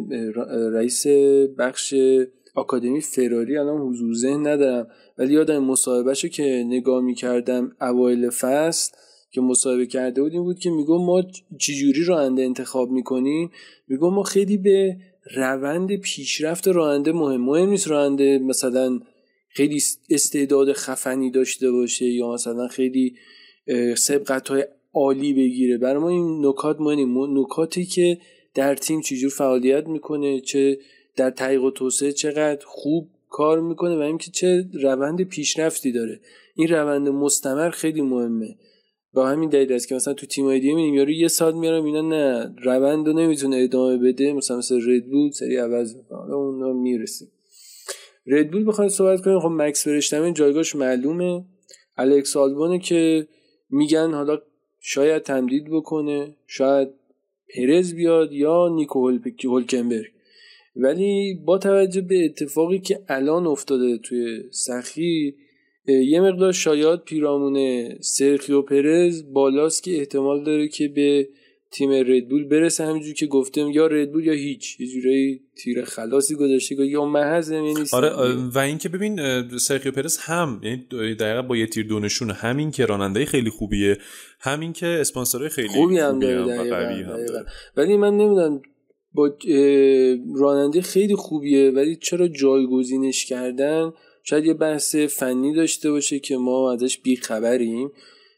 رئیس بخش آکادمی فراری الان حضور ذهن ندارم، ولی یادم مصاحبهشو که نگاه می‌کردم اوایل فصل که مصاحبه کرده بود این بود که میگم ما چجوری راننده انتخاب میکنیم، میگم ما خیلی به روند پیشرفت راننده مهم نیست راننده مثلا خیلی استعداد خفنی داشته باشه یا مثلا خیلی سبقت‌های عالی بگیره، برای ما این نکات مهمه، نکاتی که در تیم چجور فعالیت میکنه، چه در تحقیق و توسعه چقدر خوب کار میکنه و اینکه چه روند پیشرفتی داره. این روند مستمر خیلی مهمه. با همین دلیل است که مثلا تو تیم‌های دیگه می‌بینیم یارو یه سال میارن اینا نه روندو نمیتونه ادامه بده، مثلا رد بول سری عوض می‌کنه، حالا اون میرسیم. ردبول بخواید صحبت کنیم، خب مکس فرشتمن جایگاهش معلومه. الکس آلبونه که میگن حالا شاید تمدید بکنه، شاید پرز بیاد یا نیکو هولکنبرگ. ولی با توجه به اتفاقی که الان افتاده توی سخی، یه مقدار شاید پیرامون سرخیو پرز بالاست که احتمال داره که به تیم ردبول برسه. همینجوری که گفتم یا ردبول یا هیچ، یه جوری تیر خلاصی گذاشته که یا محض نیست. آره و اینکه ببین سرخیو پرز هم یعنی دقیقاً با یه تیر دونشون، همین که راننده خیلی خوبیه، همین که اسپانسرای خیلی خوبی هم داره و قوی هم داره. ولی من نمیدونم با راننده خیلی خوبیه ولی چرا جایگزینش کردن؟ شاید یه بحث فنی داشته باشه که ما ازش بی خبریم،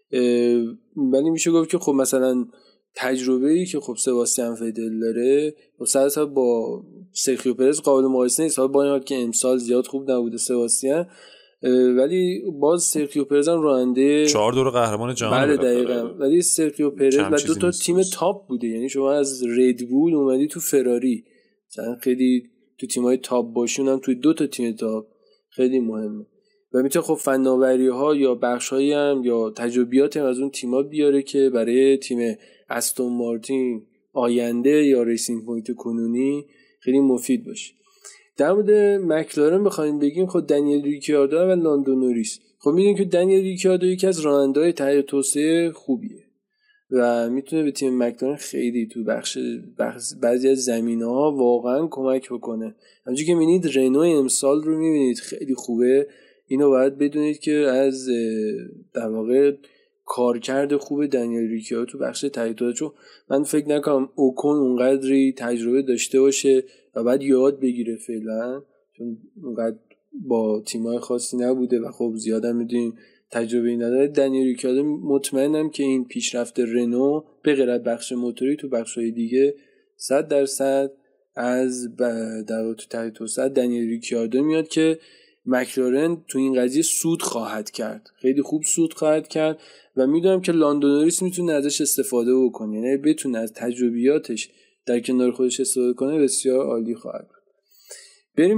ولی میشه گفت که خب مثلا تجربه‌ای که خب سباستیان فتل داره مثلا با سرخیو پرز قابل مقایسه نیست، با این حال که امسال زیاد خوب نبوده سباستیان، ولی باز سرخیو پرز هم راننده 4 دور قهرمان جهان. بله دقیقاً. ولی سرخیو پرز و 2 تا تیم تاپ بوده، یعنی شما از ردبول اومدی تو فراری، مثلا خیلی تو تیم‌های تاپ باشون هم توی 2 تا تیم تاپ خیلی مهمه و میتونه خب فناوری‌ها یا بخشایی هم یا تجربیاتی هم از اون تیم‌ها بیاره که برای تیم استون مارتین آینده یا ریسینگ پوینت کنونی خیلی مفید باشه. در مورد مکلارن بخوایم بگیم، خب دنیل ریکاردو و لاندو نوریس، خب میدونیم که دنیل ریکاردو یکی از راننده‌های تحت توسعه خوبیه و میتونه به تیم مکلارن خیلی تو بخش بعضی از زمینه‌ها واقعا کمک بکنه. همونجوری که می‌بینید رنو امسال رو می‌بینید خیلی خوبه، اینو باید بدونید که از در واقع کارکرد خوب دنیل ریکاردو تو بخش تحت توسعه، چون من فکر نکنم اوکن اونقدری تجربه داشته باشه و بعد یاد بگیره فعلا، چون اونقدر با تیم‌های خاصی نبوده و خب زیادم میدونیم تجربه‌ای نداره. دنیل ریکاردو مطمئنم که این پیشرفت رنو به غیر از بخش موتوری تو بخش‌های دیگه 100% از در واقع تو تحت توسعه دنیل ریکاردو میاد که مکلارن تو این قضیه سود خواهد کرد، خیلی خوب سود خواهد کرد و میدونم که لاندو نوریس میتونه ازش استفاده بکنه، یعنی بتونه از تجربیاتش در کنار خودش استفاده کنه، بسیار عالی خواهد بود. بریم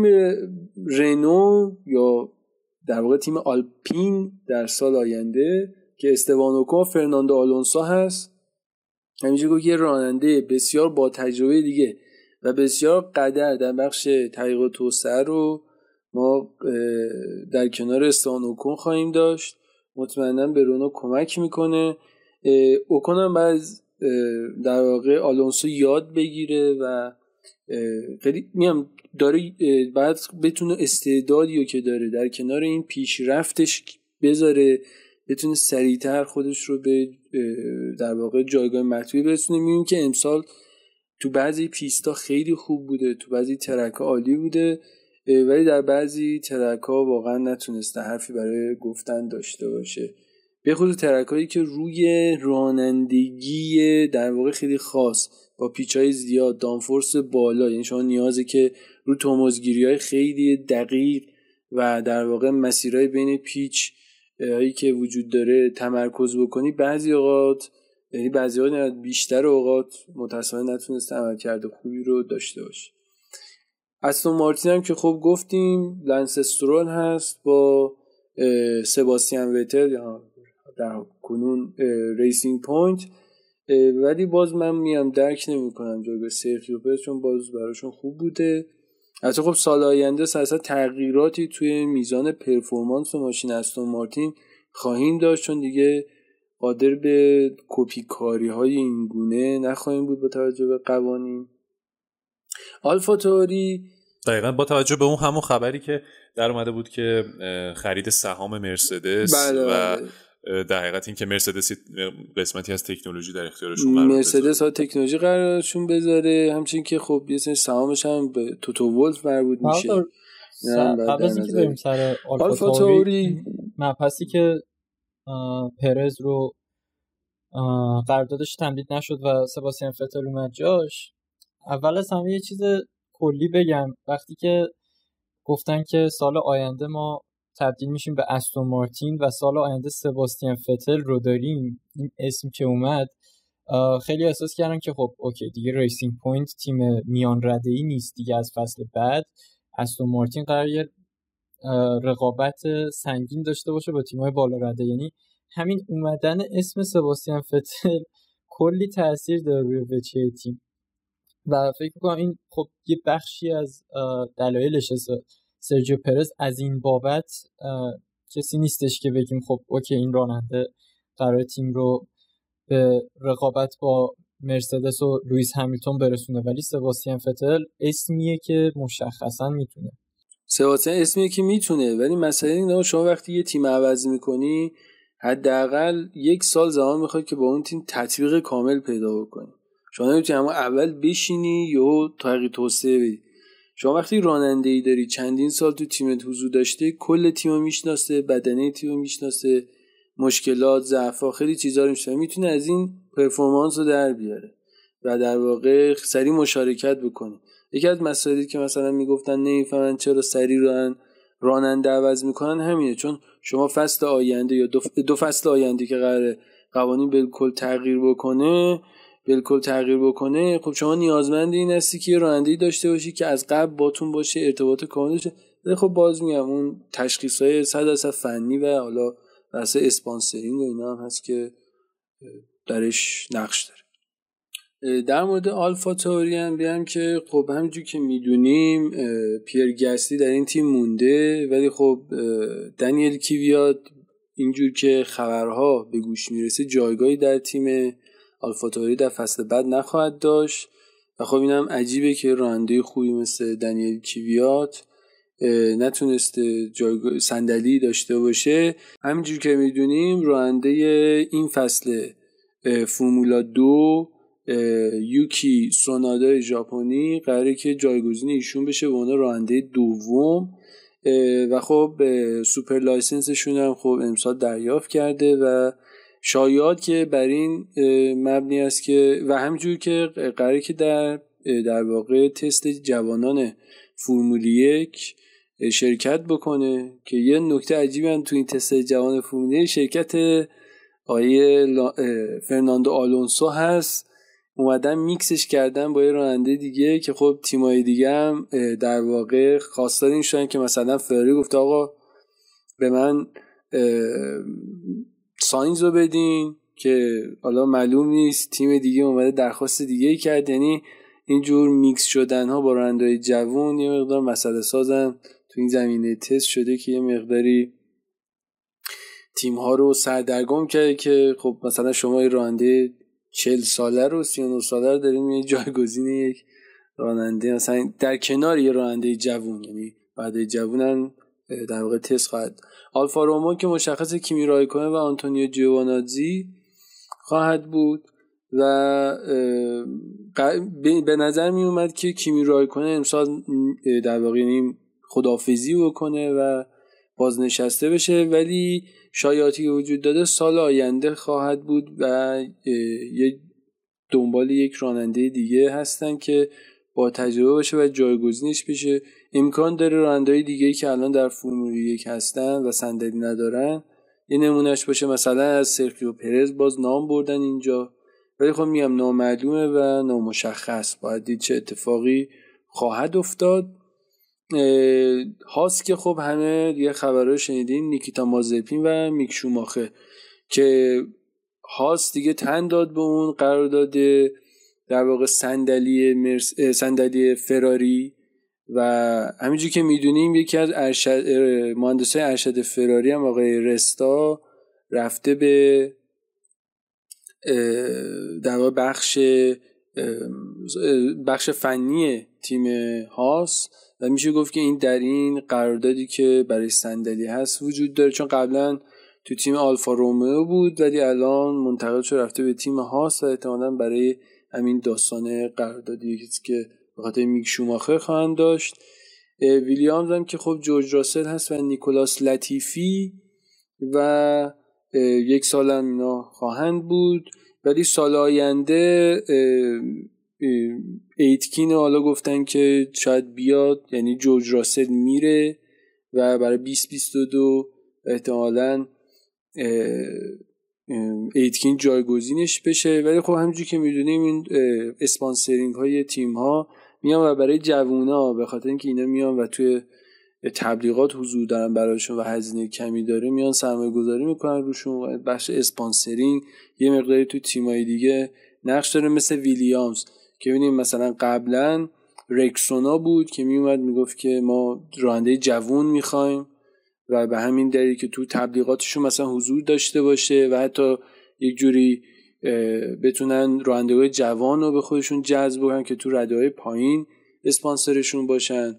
رنو یا در واقع تیم آلپین در سال آینده که استوان اوکون و فرناندو آلونسو هست. همینجوری که یه راننده بسیار با تجربه دیگه و بسیار قدر در بخش تحقیق و توسعه رو ما در کنار استوان اوکون خواهیم داشت. مطمئنا به رونو کمک میکنه. اوکون هم بعد در واقع آلونسو یاد بگیره و خیلی میام داره بعد بتونه استعدادیو که داره در کنار این پیشرفتش بذاره، بتونه سریعتر خودش رو به در واقع جایگاه مطلوبی برسونه. میبینیم که امسال تو بعضی پیستا خیلی خوب بوده، تو بعضی ترک‌ها عالی بوده، ولی در بعضی ترک‌ها واقعا نتونسته حرفی برای گفتن داشته باشه، به خصوص ترک‌هایی که روی رانندگی در واقع خیلی خاص با پیچ‌های زیاد، دانفورس بالا، یعنی شما نیازه که رو ترمزگیری‌های خیلی دقیق و در واقع مسیرهای بین پیچ هایی که وجود داره تمرکز بکنی. بعضی اوقات بیشتر اوقات متأسفانه نتونسته عملکرد خوبی رو داشته باشه. استون مارتین هم که خب گفتیم، لنس استرول هست با سباستیان وتل یا در کنون ریسینگ پوینت، ولی باز من میام درک نمی‌کنم جایگاه سرخیو پرز، چون باز براشون خوب بوده. حتی خب سال آینده اصلا تغییراتی توی میزان پرفورمانس ماشین استون مارتین خواهیم داشت، چون دیگه قادر به کپی کاری های این گونه نخواهیم بود با توجه به قوانین. آلفا تئوری دقیقاً با توجه به اون همون خبری که در اومده بود که خرید سهام مرسدس و در حقیقت این که مرسدس قسمتی از تکنولوژی در اختیارشون قرار بذاره، مرسدس ها تکنولوژی قرارشون بذاره، همچنین که خب یه سری سهامش هم به توتو ولف مربوط میشه. قبل از اینکه بریم سر آلفا تئوری، مبحثی که پرز رو قراردادش تمدید نشد و سباستیان فتل اومد جاش، اول از همه یه چیز کلی بگم. وقتی که گفتن که سال آینده ما تبدیل میشیم به استون مارتین و سال آینده سباستیان فتل رو داریم، این اسم که اومد خیلی احساس کردن که خب اوکی دیگه ریسینگ پوینت تیم میان رده‌ای نیست دیگه، از فصل بعد استون مارتین قراره رقابت سنگین داشته باشه با تیم‌های بالا رده. یعنی همین اومدن اسم سباستیان فتل کلی تاثیر داره روی وجهه تیم و فکر می‌کنم این خب یه بخشی از دلایلش سرجیو پرز از این بابت کسی نیستش که بگیم خب اوکی این راننده قرار تیم رو به رقابت با مرسدس و لوئیس همیلتون برسونه، ولی سباستیان فتل اسمیه که مشخصا میتونه. سباستیان اسمیه که میتونه، ولی مسئله اینه شما وقتی یه تیم عوض میکنی حداقل 1 سال زمان میخواد که با اون تیم تطبیق کامل پیدا بکنی. شما نمیتونی اما اول بشینی یا تغییر توسعه بدی. شما وقتی راننده‌ای داری چندین سال تو تیمت حضور داشته، کل تیمو میشناسه، بدنه تیمو میشناسه، مشکلات، ضعف‌ها، خیلی چیزا رو میشناسه، میتونه از این پرفورمنس رو در بیاره و در واقع سریع مشارکت بکنه. یکی از مسائلی که مثلا میگفتن نمیفهمن چرا سریع راننده عوض میکنن همینه، چون شما فصل آینده یا دو فصل آینده که قراره قوانین بالکل تغییر بکنه خب شما نیازمند این هستی که راننده‌ای داشته باشی که از قبل باتون باشه، ارتباط کامل داشته. خب باز میگم اون تشخیص‌های 100% فنی و حالا بحث اسپانسرینگ و اینا هم هست که درش نقش داره. در مورد آلفا تاوری هم بگم که خب همونجوری که میدونیم پیر گسلی در این تیم مونده، ولی خب دنیل کیویات اینجور که خبرها به گوش میرسه جایگاهی در تیم آلفا تاوری در فصل بعد نخواهد داشت و خب اینم عجیبه که راننده خوبی مثل دنیل کیویات نتونسته صندلی داشته باشه. همینجور که میدونیم راننده این فصل فرمولا 2 یوکی سونادا ژاپنی قراره که جایگزین ایشون بشه به عنوان راننده دوم و خب سوپر لایسنسشون هم خب امسال دریافت کرده و شایعات که بر این مبنی است که و همینجور که قراره که در واقع تست جوانان فرمول 1 شرکت بکنه که یه نکته عجیبی هم تو این تست جوان فرمول 1 شرکت آیه فرناندو آلونسو هست. اومدن میکسش کردن با یه راننده دیگه که خب تیمای دیگه هم در واقع خواستار این شدن که مثلا فراری گفته آقا به من ساینز رو بدین که حالا معلوم نیست تیم دیگه اومده درخواست دیگه کرد. یعنی اینجور میکس شدن ها با راننده‌های جوان یه مقدار مسئله سازن تو این زمینه تست شده که یه مقداری تیم ها رو سردرگم کرده که خب مثلا شما یه راننده 40 ساله رو 39 ساله رو داریم یه جایگزین یک راننده مثلا در کنار یه راننده جوان، یعنی بعد جوانن در واقع تست خواهد. آلفا رومو که مشخص کیمی رایکونن و آنتونیو جیوانازی خواهد بود و به نظر می اومد که کیمی رایکونن امسال در واقع خداحافظی بکنه و بازنشسته بشه، ولی شایعاتی وجود داده سال آینده خواهد بود و یک دنبال یک راننده دیگه هستن که با تجربه باشه و جایگزینش بشه. امکان داره راننده‌های دیگه‌ای که الان در فرمول 1 هستن و صندلی ندارن یه نمونهش باشه، مثلا از سرخیو پرز باز نام بردن اینجا، ولی خب میگم نامعلومه و نامشخص، باید دید چه اتفاقی خواهد افتاد. هاست که خب همه دیگه خبرها شنیدین، نیکیتا مازپین و میک شوماخر که هاست دیگه تن داد به اون قرارداد در واقع صندلی فراری و همینجوری که میدونیم یکی از مهندسای ارشد فراری هم آقای رستا رفته به در واقع بخش فنی تیم هاست و میشه گفت که این در این قراردادی که برای صندلی هست وجود داره، چون قبلا تو تیم آلفا رومئو بود ولی الان منتقل شده رفته به تیم هاست و احتمالاً برای همین داستان قراردادی که به خاطر میک شوماخر خواهند داشت. ویلیامز هم که خب جورج راسل هست و نیکولاس لاتیفی و یک سال هم اینا خواهند بود، ولی سال آینده ایتکین حالا گفتن که شاید بیاد، یعنی جورج راسل میره و برای 2022 احتمالاً ایتکین جایگزینش بشه. ولی خب همونجوری که میدونیم این اسپانسرینگ های تیم ها میان و برای جوونا به خاطر اینکه اینا میان و توی تبلیغات حضور دارن براشون و هزینه کمی داره میان سرمایه گذاری میکنن روشون و بخش اسپانسرینگ یه مقداری تو تیمای دیگه نقش داره مثل ویلیامز که ببینیم مثلا قبلا رکسونا بود که میومد میگفت که ما راننده جوون میخوایم و به همین دلیل که تو تبلیغاتشون مثلا حضور داشته باشه و حتی یک جوری بتونن راننده‌های جوان رو به خودشون جذب کنن که تو رده‌های پایین اسپانسرشون باشن.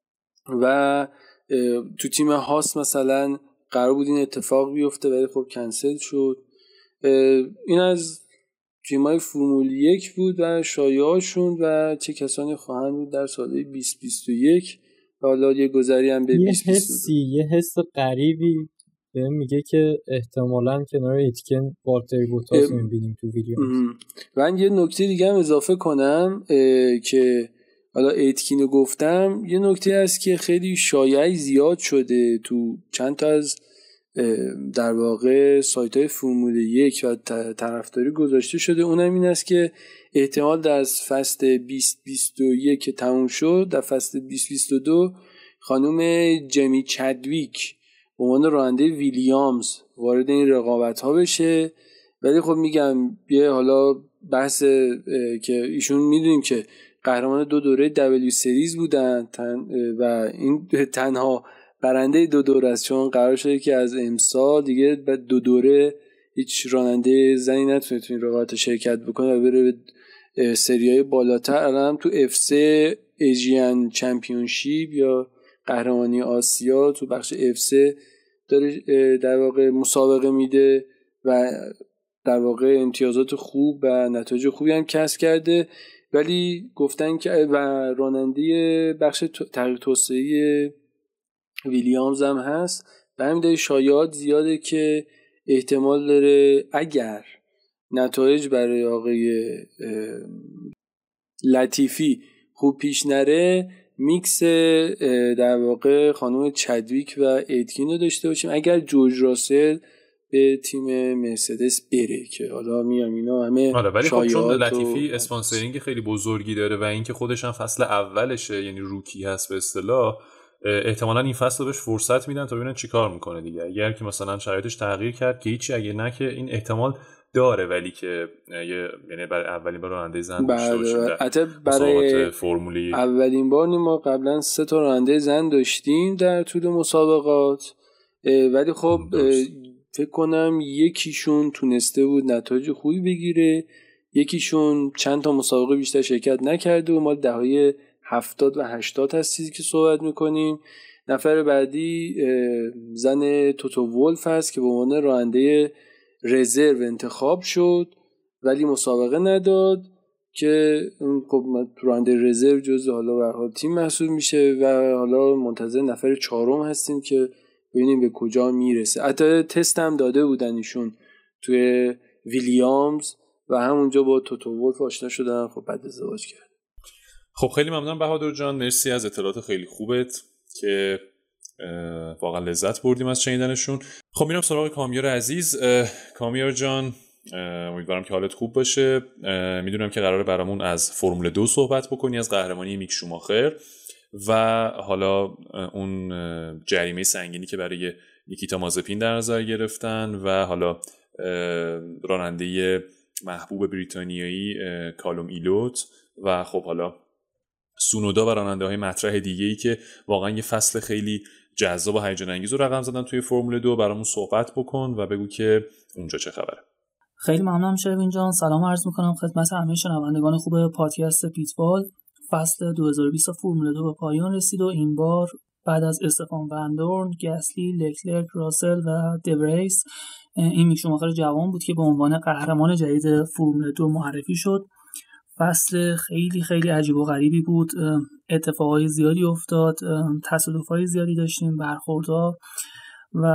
و تو تیم هاس مثلا قرار بود این اتفاق بیفته ولی خب کنسل شد. این از تیمای فرمول 1 بود و شایعه‌شون و چه کسانی خواهند بود در سال 2021 و حالا یه گذری هم به 2022. یه حس غریبی بهم میگه که احتمالاً کنار ایتکن والتری بوتاس رو می‌بینیم تو ویلیامز. من یه نکته دیگه هم اضافه کنم که حالا ایتکین رو گفتم، یه نکته هست که خیلی شایعی زیاد شده تو چند تا از در واقع سایت‌های فرمول 1 و طرفداری گذاشته شده، اونم این است که احتمال در فصل 2021 که تموم شد در فصل 2022 خانم جمی چدویک به عنوان راننده ویلیامز وارد این رقابت‌ها بشه. ولی خب میگم یه حالا بحث که ایشون میدونیم که قهرمان 2 دوره دبلیو سریز بودن و این تنها برنده 2 دوره است، چون قرار شده که از امسال دیگه به 2 دوره هیچ راننده زنی نتونه تو این رقابت شرکت بکنه و بره به سریای بالاتر. الان تو FC ایژین چمپیونشیپ یا قهرمانی آسیا تو بخش FC داره در واقع مسابقه میده و در واقع امتیازات خوب و نتایج خوبی هم کسب کرده. ولی گفتن که و راننده بخش تغییر توسعه ویلیامز هم هست و همین دلیل شایعات زیاده که احتمال داره اگر نتایج برای آقای لطیفی خوب پیش نره میکس در واقع خانم چدویک و ایتکین رو داشته باشیم اگر جورج راسل به تیم مرسدس بره که حالا میام اینا همه ولی خب چون لطیفی و اسپانسرینگ خیلی بزرگی داره و اینکه خودش هم فصل اولشه، یعنی روکی هست به اصطلاح، احتمالاً این فصل رو بهش فرصت میدن تا ببینن چیکار میکنه دیگه. اگر که مثلا شرایطش تغییر کرد که هیچی، اگه نه که این احتمال داره، ولی که یعنی برای اولین بار راننده زن داشته باشیم برای فرمولی اولین بار ما قبلا 3 تا راننده زن داشتیم در طول مسابقات، ولی خب فکر کنم یکیشون تونسته بود نتایج خوبی بگیره، یکیشون چند تا مسابقه بیشتر شرکت نکرده و ما دههای 70 و 80 هست چیزی که صحبت میکنیم. نفر بعدی زن توتو ولف هست که به عنوان راننده رزرو انتخاب شد ولی مسابقه نداد که خب راننده رزرو جزء حالا به حال تیم محسوب میشه و حالا منتظر نفر 4م هستیم که ببینیم به کجا میرسه. حتی تست هم داده بودن ایشون توی ویلیامز و همونجا با توتو ولف آشنا شدن، خب بعد ازدواج کرد. خب خیلی ممنونم بهادر جان، مرسی از اطلاعات خیلی خوبت که واقعا لذت بردیم از شنیدنشون. خب میرم سراغ کامیار عزیز. کامیار جان امیدوارم که حالت خوب باشه. میدونم که قراره برامون از فرمول 2 صحبت بکنی، از قهرمانی میک شوماخر و حالا اون جریمه سنگینی که برای نیکیتا مازپین در نظر گرفتن و حالا راننده محبوب بریتانیایی کالوم ایلوت و خب حالا سونودا و راننده های مطرح دیگه‌ای که واقعا یه فصل خیلی جذاب و هیجان انگیز رو رقم زدن توی فرمول 2. برامون صحبت بکن و بگو که اونجا چه خبره. خیلی ممنونم شروین جان. سلام عرض میکنم خدمت همه شنوندگان خوب پادکست پیتوال. فصل 2020 فرمول 2 به پایان رسید و این بار بعد از استفان وندورن، گسلی، لکلرک، راسل و دوریس این میک شوماخر جوان بود که به عنوان قهرمان جدید فرمول 2 معرفی شد. فصل خیلی خیلی عجیب و غریبی بود، اتفاقای زیادی افتاد، تصادفای زیادی داشتیم، برخوردها و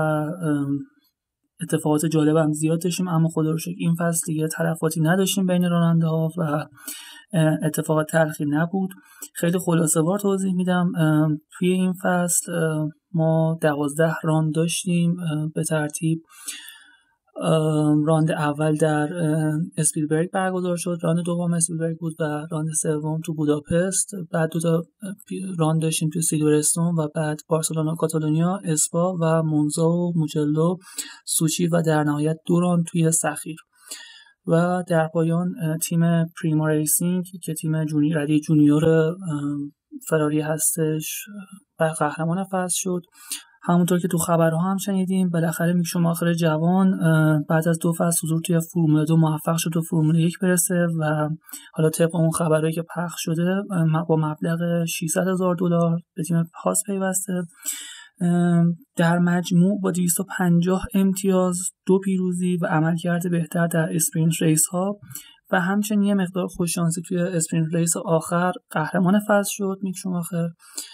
اتفاقات جالب هم زیاد داشتیم، اما خدا رو شکر این فصل دیگه تلفاتی نداشتیم بین راننده ها و اتفاقات تلخی نبود. خیلی خلاصه وار توضیح میدم. توی این فصل ما 12 راند داشتیم به ترتیب. راند اول در اسپیلبرگ برگزار شد، راند دوم اسپیلبرگ بود و راند سوم تو بوداپست. بعد 2 راند داشتیم تو سیلورستون و بعد بارسلونا، کاتالونیا، اسپا و مونزا و موجلو، سوچی و در نهایت 2 راند توی سخیر. و در پایان تیم پریما ریسینگ که تیم رده جونیور فراری هستش و قهرمان فصل شد. همونطور که تو خبرها هم شنیدیم بالاخره میک شوماخر جوان بعد از 2 فصل حضور توی فرمول 2 موفق شد تو فرمول 1 برسه و حالا طبق اون خبرهایی که پخش شده با مبلغ $600,000 به تیم هاس پیوسته. در مجموع با 250 امتیاز، 2 پیروزی و عملکرد بهتر در اسپرینت ریس ها و همچنین یه مقدار خوششانسی توی اسپرینت ریس آخر قهرمان فصل شد میک شوماخر.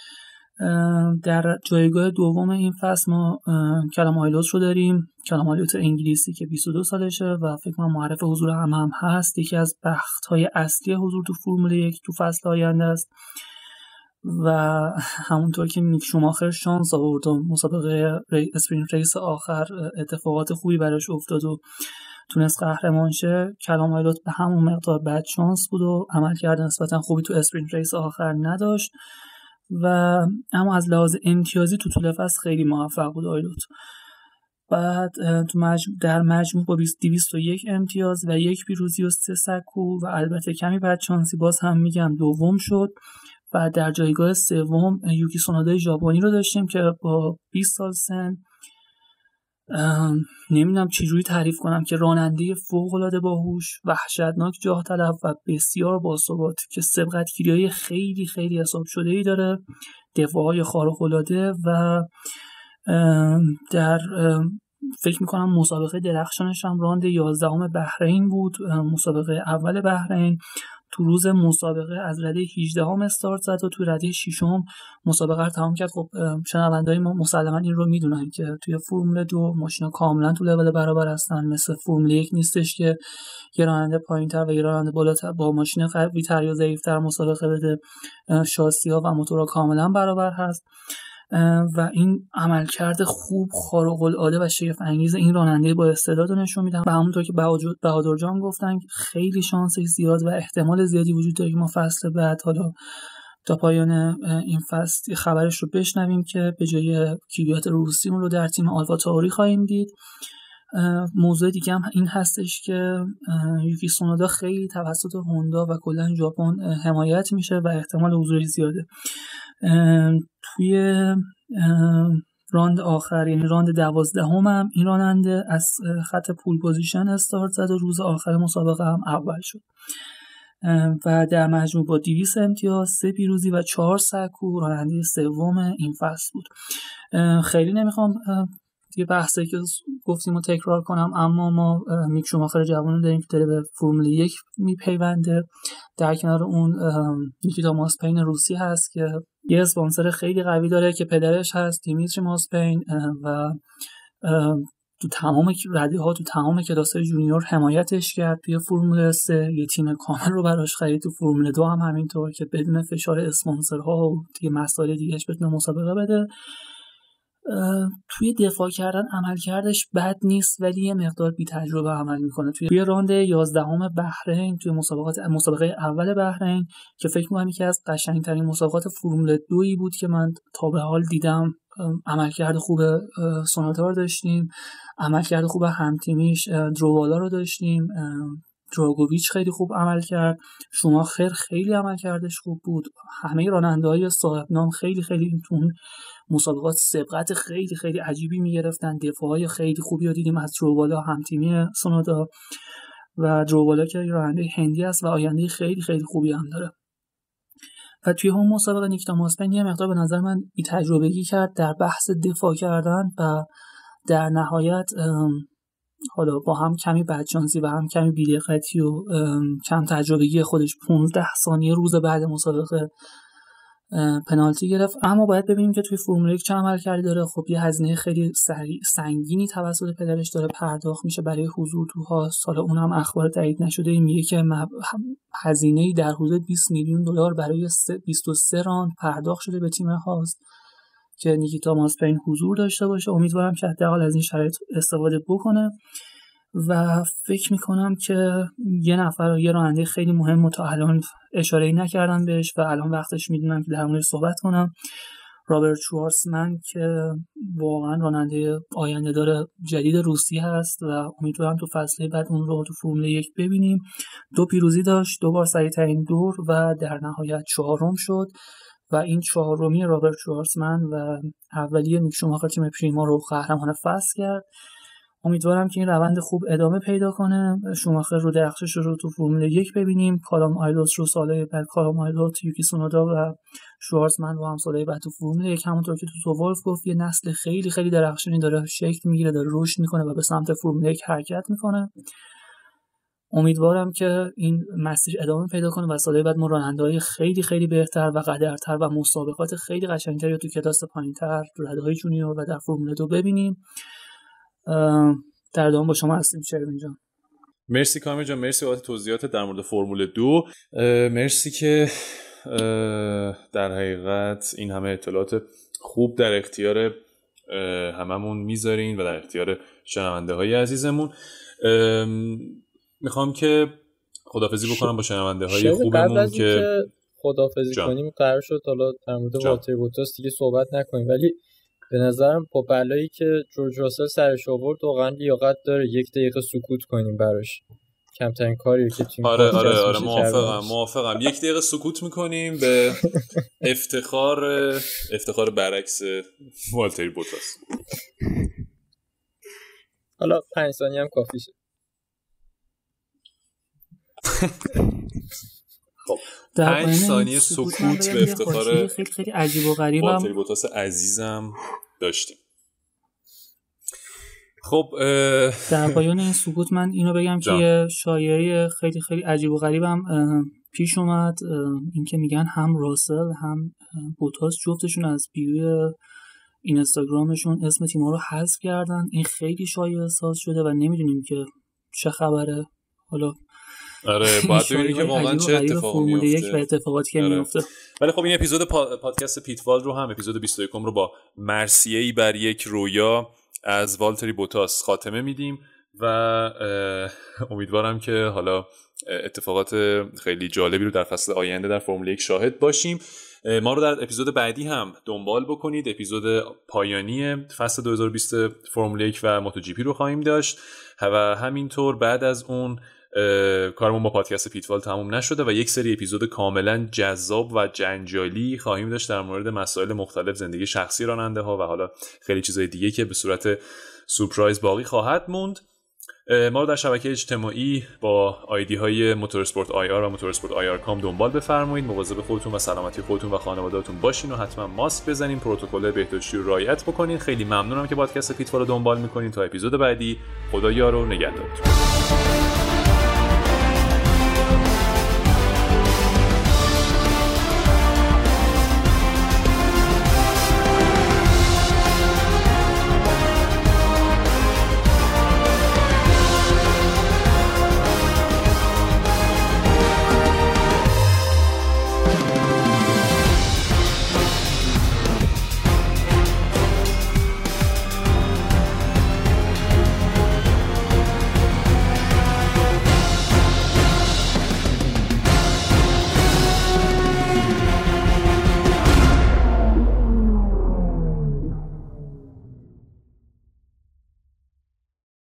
در جایگاه دوم این فصل ما کلام آیلوت رو داریم، کلام آیلوت انگلیسی که 22 سالشه و فکر کنم معرف حضور هم هست. یکی از بخت‌های اصلی حضور تو فرمول 1 تو فصل آینده است و همونطور که میک شوماخر شانس آورد و مسابقه اسپرینت ریس آخر اتفاقات خوبی براش افتاد و تونست قهرمان شه، کلام آیلوت به همون مقدار بد شانس بود و عملکرد نسبتا خوبی تو اسپرینت ریس آخر نداشت و اما از لحاظ امتیازی تو طول فصل خیلی موفق بود آیلوت. بعد در مجموع با 201 امتیاز و 1 پیروزی و 3 سکو و البته کمی بد شانسی باز هم میگم دوم شد. و در جایگاه سوم یوکی سونودا ژاپنی رو داشتیم که با 20 سال سن نمیدونم چجوری تعریف کنم که راننده فوق‌العاده باهوش، وحشتناک جاه طلب و بسیار باثبات که سبقتگیری‌های خیلی خیلی حساب شده‌ای داره، دفاع‌های خارق‌العاده و در فکر می‌کنم مسابقه درخشانش هم راند 11 بحرین بود، مسابقه اول بحرین. تو روز مسابقه از رده 18 استارت زد و تو رده 6 مسابقه رو تمام کرد. خب شنونده‌های ما مسلماً این رو میدونن که توی فرمول 2 ماشینا کاملا تو لول برابر هستن، مثل فرمول 1 نیستش که یه راننده پایین‌تر و یه راننده بالاتر با ماشین قوی‌تر یا ضعیف‌تر مسابقه بده. شاسی‌ها و موتورها کاملا برابر هست و این عملکرد خوب، خارق‌العاده و شگفت انگیز این راننده با استعداد نشون میدن و همونطور که بهادر جان گفتن خیلی شانسش زیاد و احتمال زیادی وجود داره که ما فصل بعد حالا تا پایان این فصل خبرش رو بشنویم که به جای کیویات روسی اون رو در تیم آلفا تاوری خواهیم دید. موضوع دیگه هم این هستش که یوکی سونودا خیلی توسط هوندا و کلا ژاپن حمایت میشه و احتمال حضورش زیاده. توی راند آخر یعنی راند 12 هم این راننده از خط پول پوزیشن استارت زد و روز آخر مسابقه هم اول شد و در مجموع با 200 امتیاز، 3 پیروزی و 4 سکو راننده سوم این فصل بود. خیلی نمیخوام یه بحثی که گفتیم رو تکرار کنم، اما ما میک شوماخر جوان داریم که داره به فرمول 1 میپیونده. در کنار اون نیکیتا ماسپین روسی هست که یه اسپانسر خیلی قوی داره که پدرش هست دیمیتری ماسپین و تو تمام رده ها تو تمام کلاس‌های جونیور حمایتش کرد. توی فرمول 3 یه تیم کامل رو براش خرید، تو فرمول 2 هم همینطور که بدون فشار اسپانسرها و دیگه مسائل دیگه‌اش بتونه مسابقه بده. توی دفاع کردن عملکردش بد نیست ولی یه مقدار بی تجربه عمل میکنه. توی راند 11 بحرین توی مسابقه اول بحرین که فکر می‌کنم یکی از قشنگترین مسابقات فرمول 2 بود که من تا به حال دیدم، عملکرد خوب سونودا رو داشتیم، عملکرد خوب همتیمیش دروالا رو داشتیم، دراگوویچ خیلی خوب عمل کرد، شوماخر خیلی عملکردش خوب بود، همه راننده‌های صاحب نام خیلی خیلی تون مسابقات سبقت خیلی خیلی عجیبی میگرفتن، دفاعهای خیلی خوبی رو دیدیم از دروالا همتیمی سونودا و دروالا که راننده هندی است و آینده خیلی خیلی خوبی هم داره. و توی هم مسابقه نیکیتا ماسپین یه مقدار به نظر من بی تجربگی کرد در بحث دفاع کردن و در نهایت حالا با هم کمی بدشانسی و هم کمی بی‌دقتی و کم تجربگی خودش 15 ثانیه روز بعد مسابقه پنالتی گرفت. اما باید ببینیم که توی فرمول 1 چه عملکردی داره. خب یه هزینه خیلی سنگینی توسط پدرش داره پرداخت میشه برای حضور تو هاست. حالا اونم اخبار تایید نشده میگه که هزینه‌ای در حدود $20 میلیون برای 23 راند پرداخت شده به تیم هاست که نیکیتا ماسپین حضور داشته باشه. امیدوارم که حداقل از این شرایط استفاده بکنه. و فکر میکنم که یه راننده خیلی مهم و تا الان اشاره‌ای نکردم بهش و الان وقتش میدونم که در موردش صحبت کنم. رابرت شوارتزمن که واقعا راننده آینده دار جدید روسیه هست و امیدوارم تو فصل بعد اون رو تو فرمول 1 ببینیم. 2 پیروزی داشت، 2 بار سریع‌ترین دور و در نهایت 4م شد و این 4می رابرت شوارتزمن و اولیه میک شوماخر تیم پریما رو قهرمان فصل کرد. امیدوارم که این روند خوب ادامه پیدا کنه. شوماخر رو درخشش رو تو فرمول 1 ببینیم، کالام آیلوت رو سالهای بعد، کالام آیلوت، یوکی سونودا و شوارتزمن رو هم سالهای بعد تو فرمول 1. همونطور که تو ولف گفت یه نسل خیلی خیلی درخشانی داره شکل میگیره، داره رشد میکنه و به سمت فرمول 1 حرکت میکنه. امیدوارم که این مسیر ادامه پیدا کنه و سالهای بعد ما راننده‌های خیلی خیلی بهتر و قدرتر و مسابقات خیلی قشنگتری رو تو کلاس پایین‌تر، تو رده‌های جونیور و در فرمول 2 ببینیم. در ادامه با شما هستیم شروین جان. مرسی کامل جان، مرسی بابت توضیحات در مورد فرمول 2. مرسی که در حقیقت این همه اطلاعات خوب در اختیار هممون میذارین و در اختیار شنونده‌های عزیزمون. میخوام که خداحافظی بکنم با شنونده‌های خوبمون که خداحافظی کنیم. قرار شد حالا در مورد والتری بوتاس دیگه صحبت نکنیم، ولی به نظرم با بلایی که جورج راسل سرش آورد واقعا لیاقت داره 1 دقیقه سکوت کنیم براش. کمترین کاریه که تیم آره موافقم 1 دقیقه سکوت میکنیم به افتخار برعکس والتری بوتاس. حالا 5 ثانیه هم کافی شد. خب 5 ثانیه سکوت به افتخار خیلی عجیب و غریبم والتری بوتاس عزیزم داشتیم. خب در پایان این سکوت من اینو بگم که یه شایعه خیلی خیلی عجیب و غریبم پیش اومد، این که میگن هم راسل هم بوتاس جفتشون از بیوی اینستاگرامشون اسم تیم‌ها رو حذف کردن. این خیلی شایعه ساز شده و نمیدونیم که چه خبره. حالا آره باید ببینیم که واقعا چه اتفاقی میفته و اتفاقاتی که میفته. ولی خب این اپیزود پادکست پیتوال رو هم اپیزود 21 رو با مرثیه‌ای بر یک رویا از والتری بوتاس خاتمه میدیم و امیدوارم که حالا اتفاقات خیلی جالبی رو در فصل آینده در فرمول 1 شاهد باشیم. ما رو در اپیزود بعدی هم دنبال بکنید. اپیزود پایانی فصل 2020 فرمول 1 و موتو جی پی رو خواهیم داشت و همینطور بعد از اون کارمون با پادکست پیتوال تموم نشده و یک سری اپیزود کاملا جذاب و جنجالی خواهیم داشت در مورد مسائل مختلف زندگی شخصی راننده ها و حالا خیلی چیزای دیگه که به صورت سورپرایز باقی خواهد موند. ما رو در شبکه اجتماعی با آیدی های موتورسپورت آی آر و موتورسپورت آی آر کام دنبال بفرمایید. مواظب خودتون و سلامتی خودتون و خانواده‌تون باشین و حتما ماسک بزنین، پروتکل بهداشتی رو رعایت بکنین. خیلی ممنونم که پادکست پیتوال رو دنبال میکنین. تا اپیزود بعدی، خدا یار و نگهدارتون.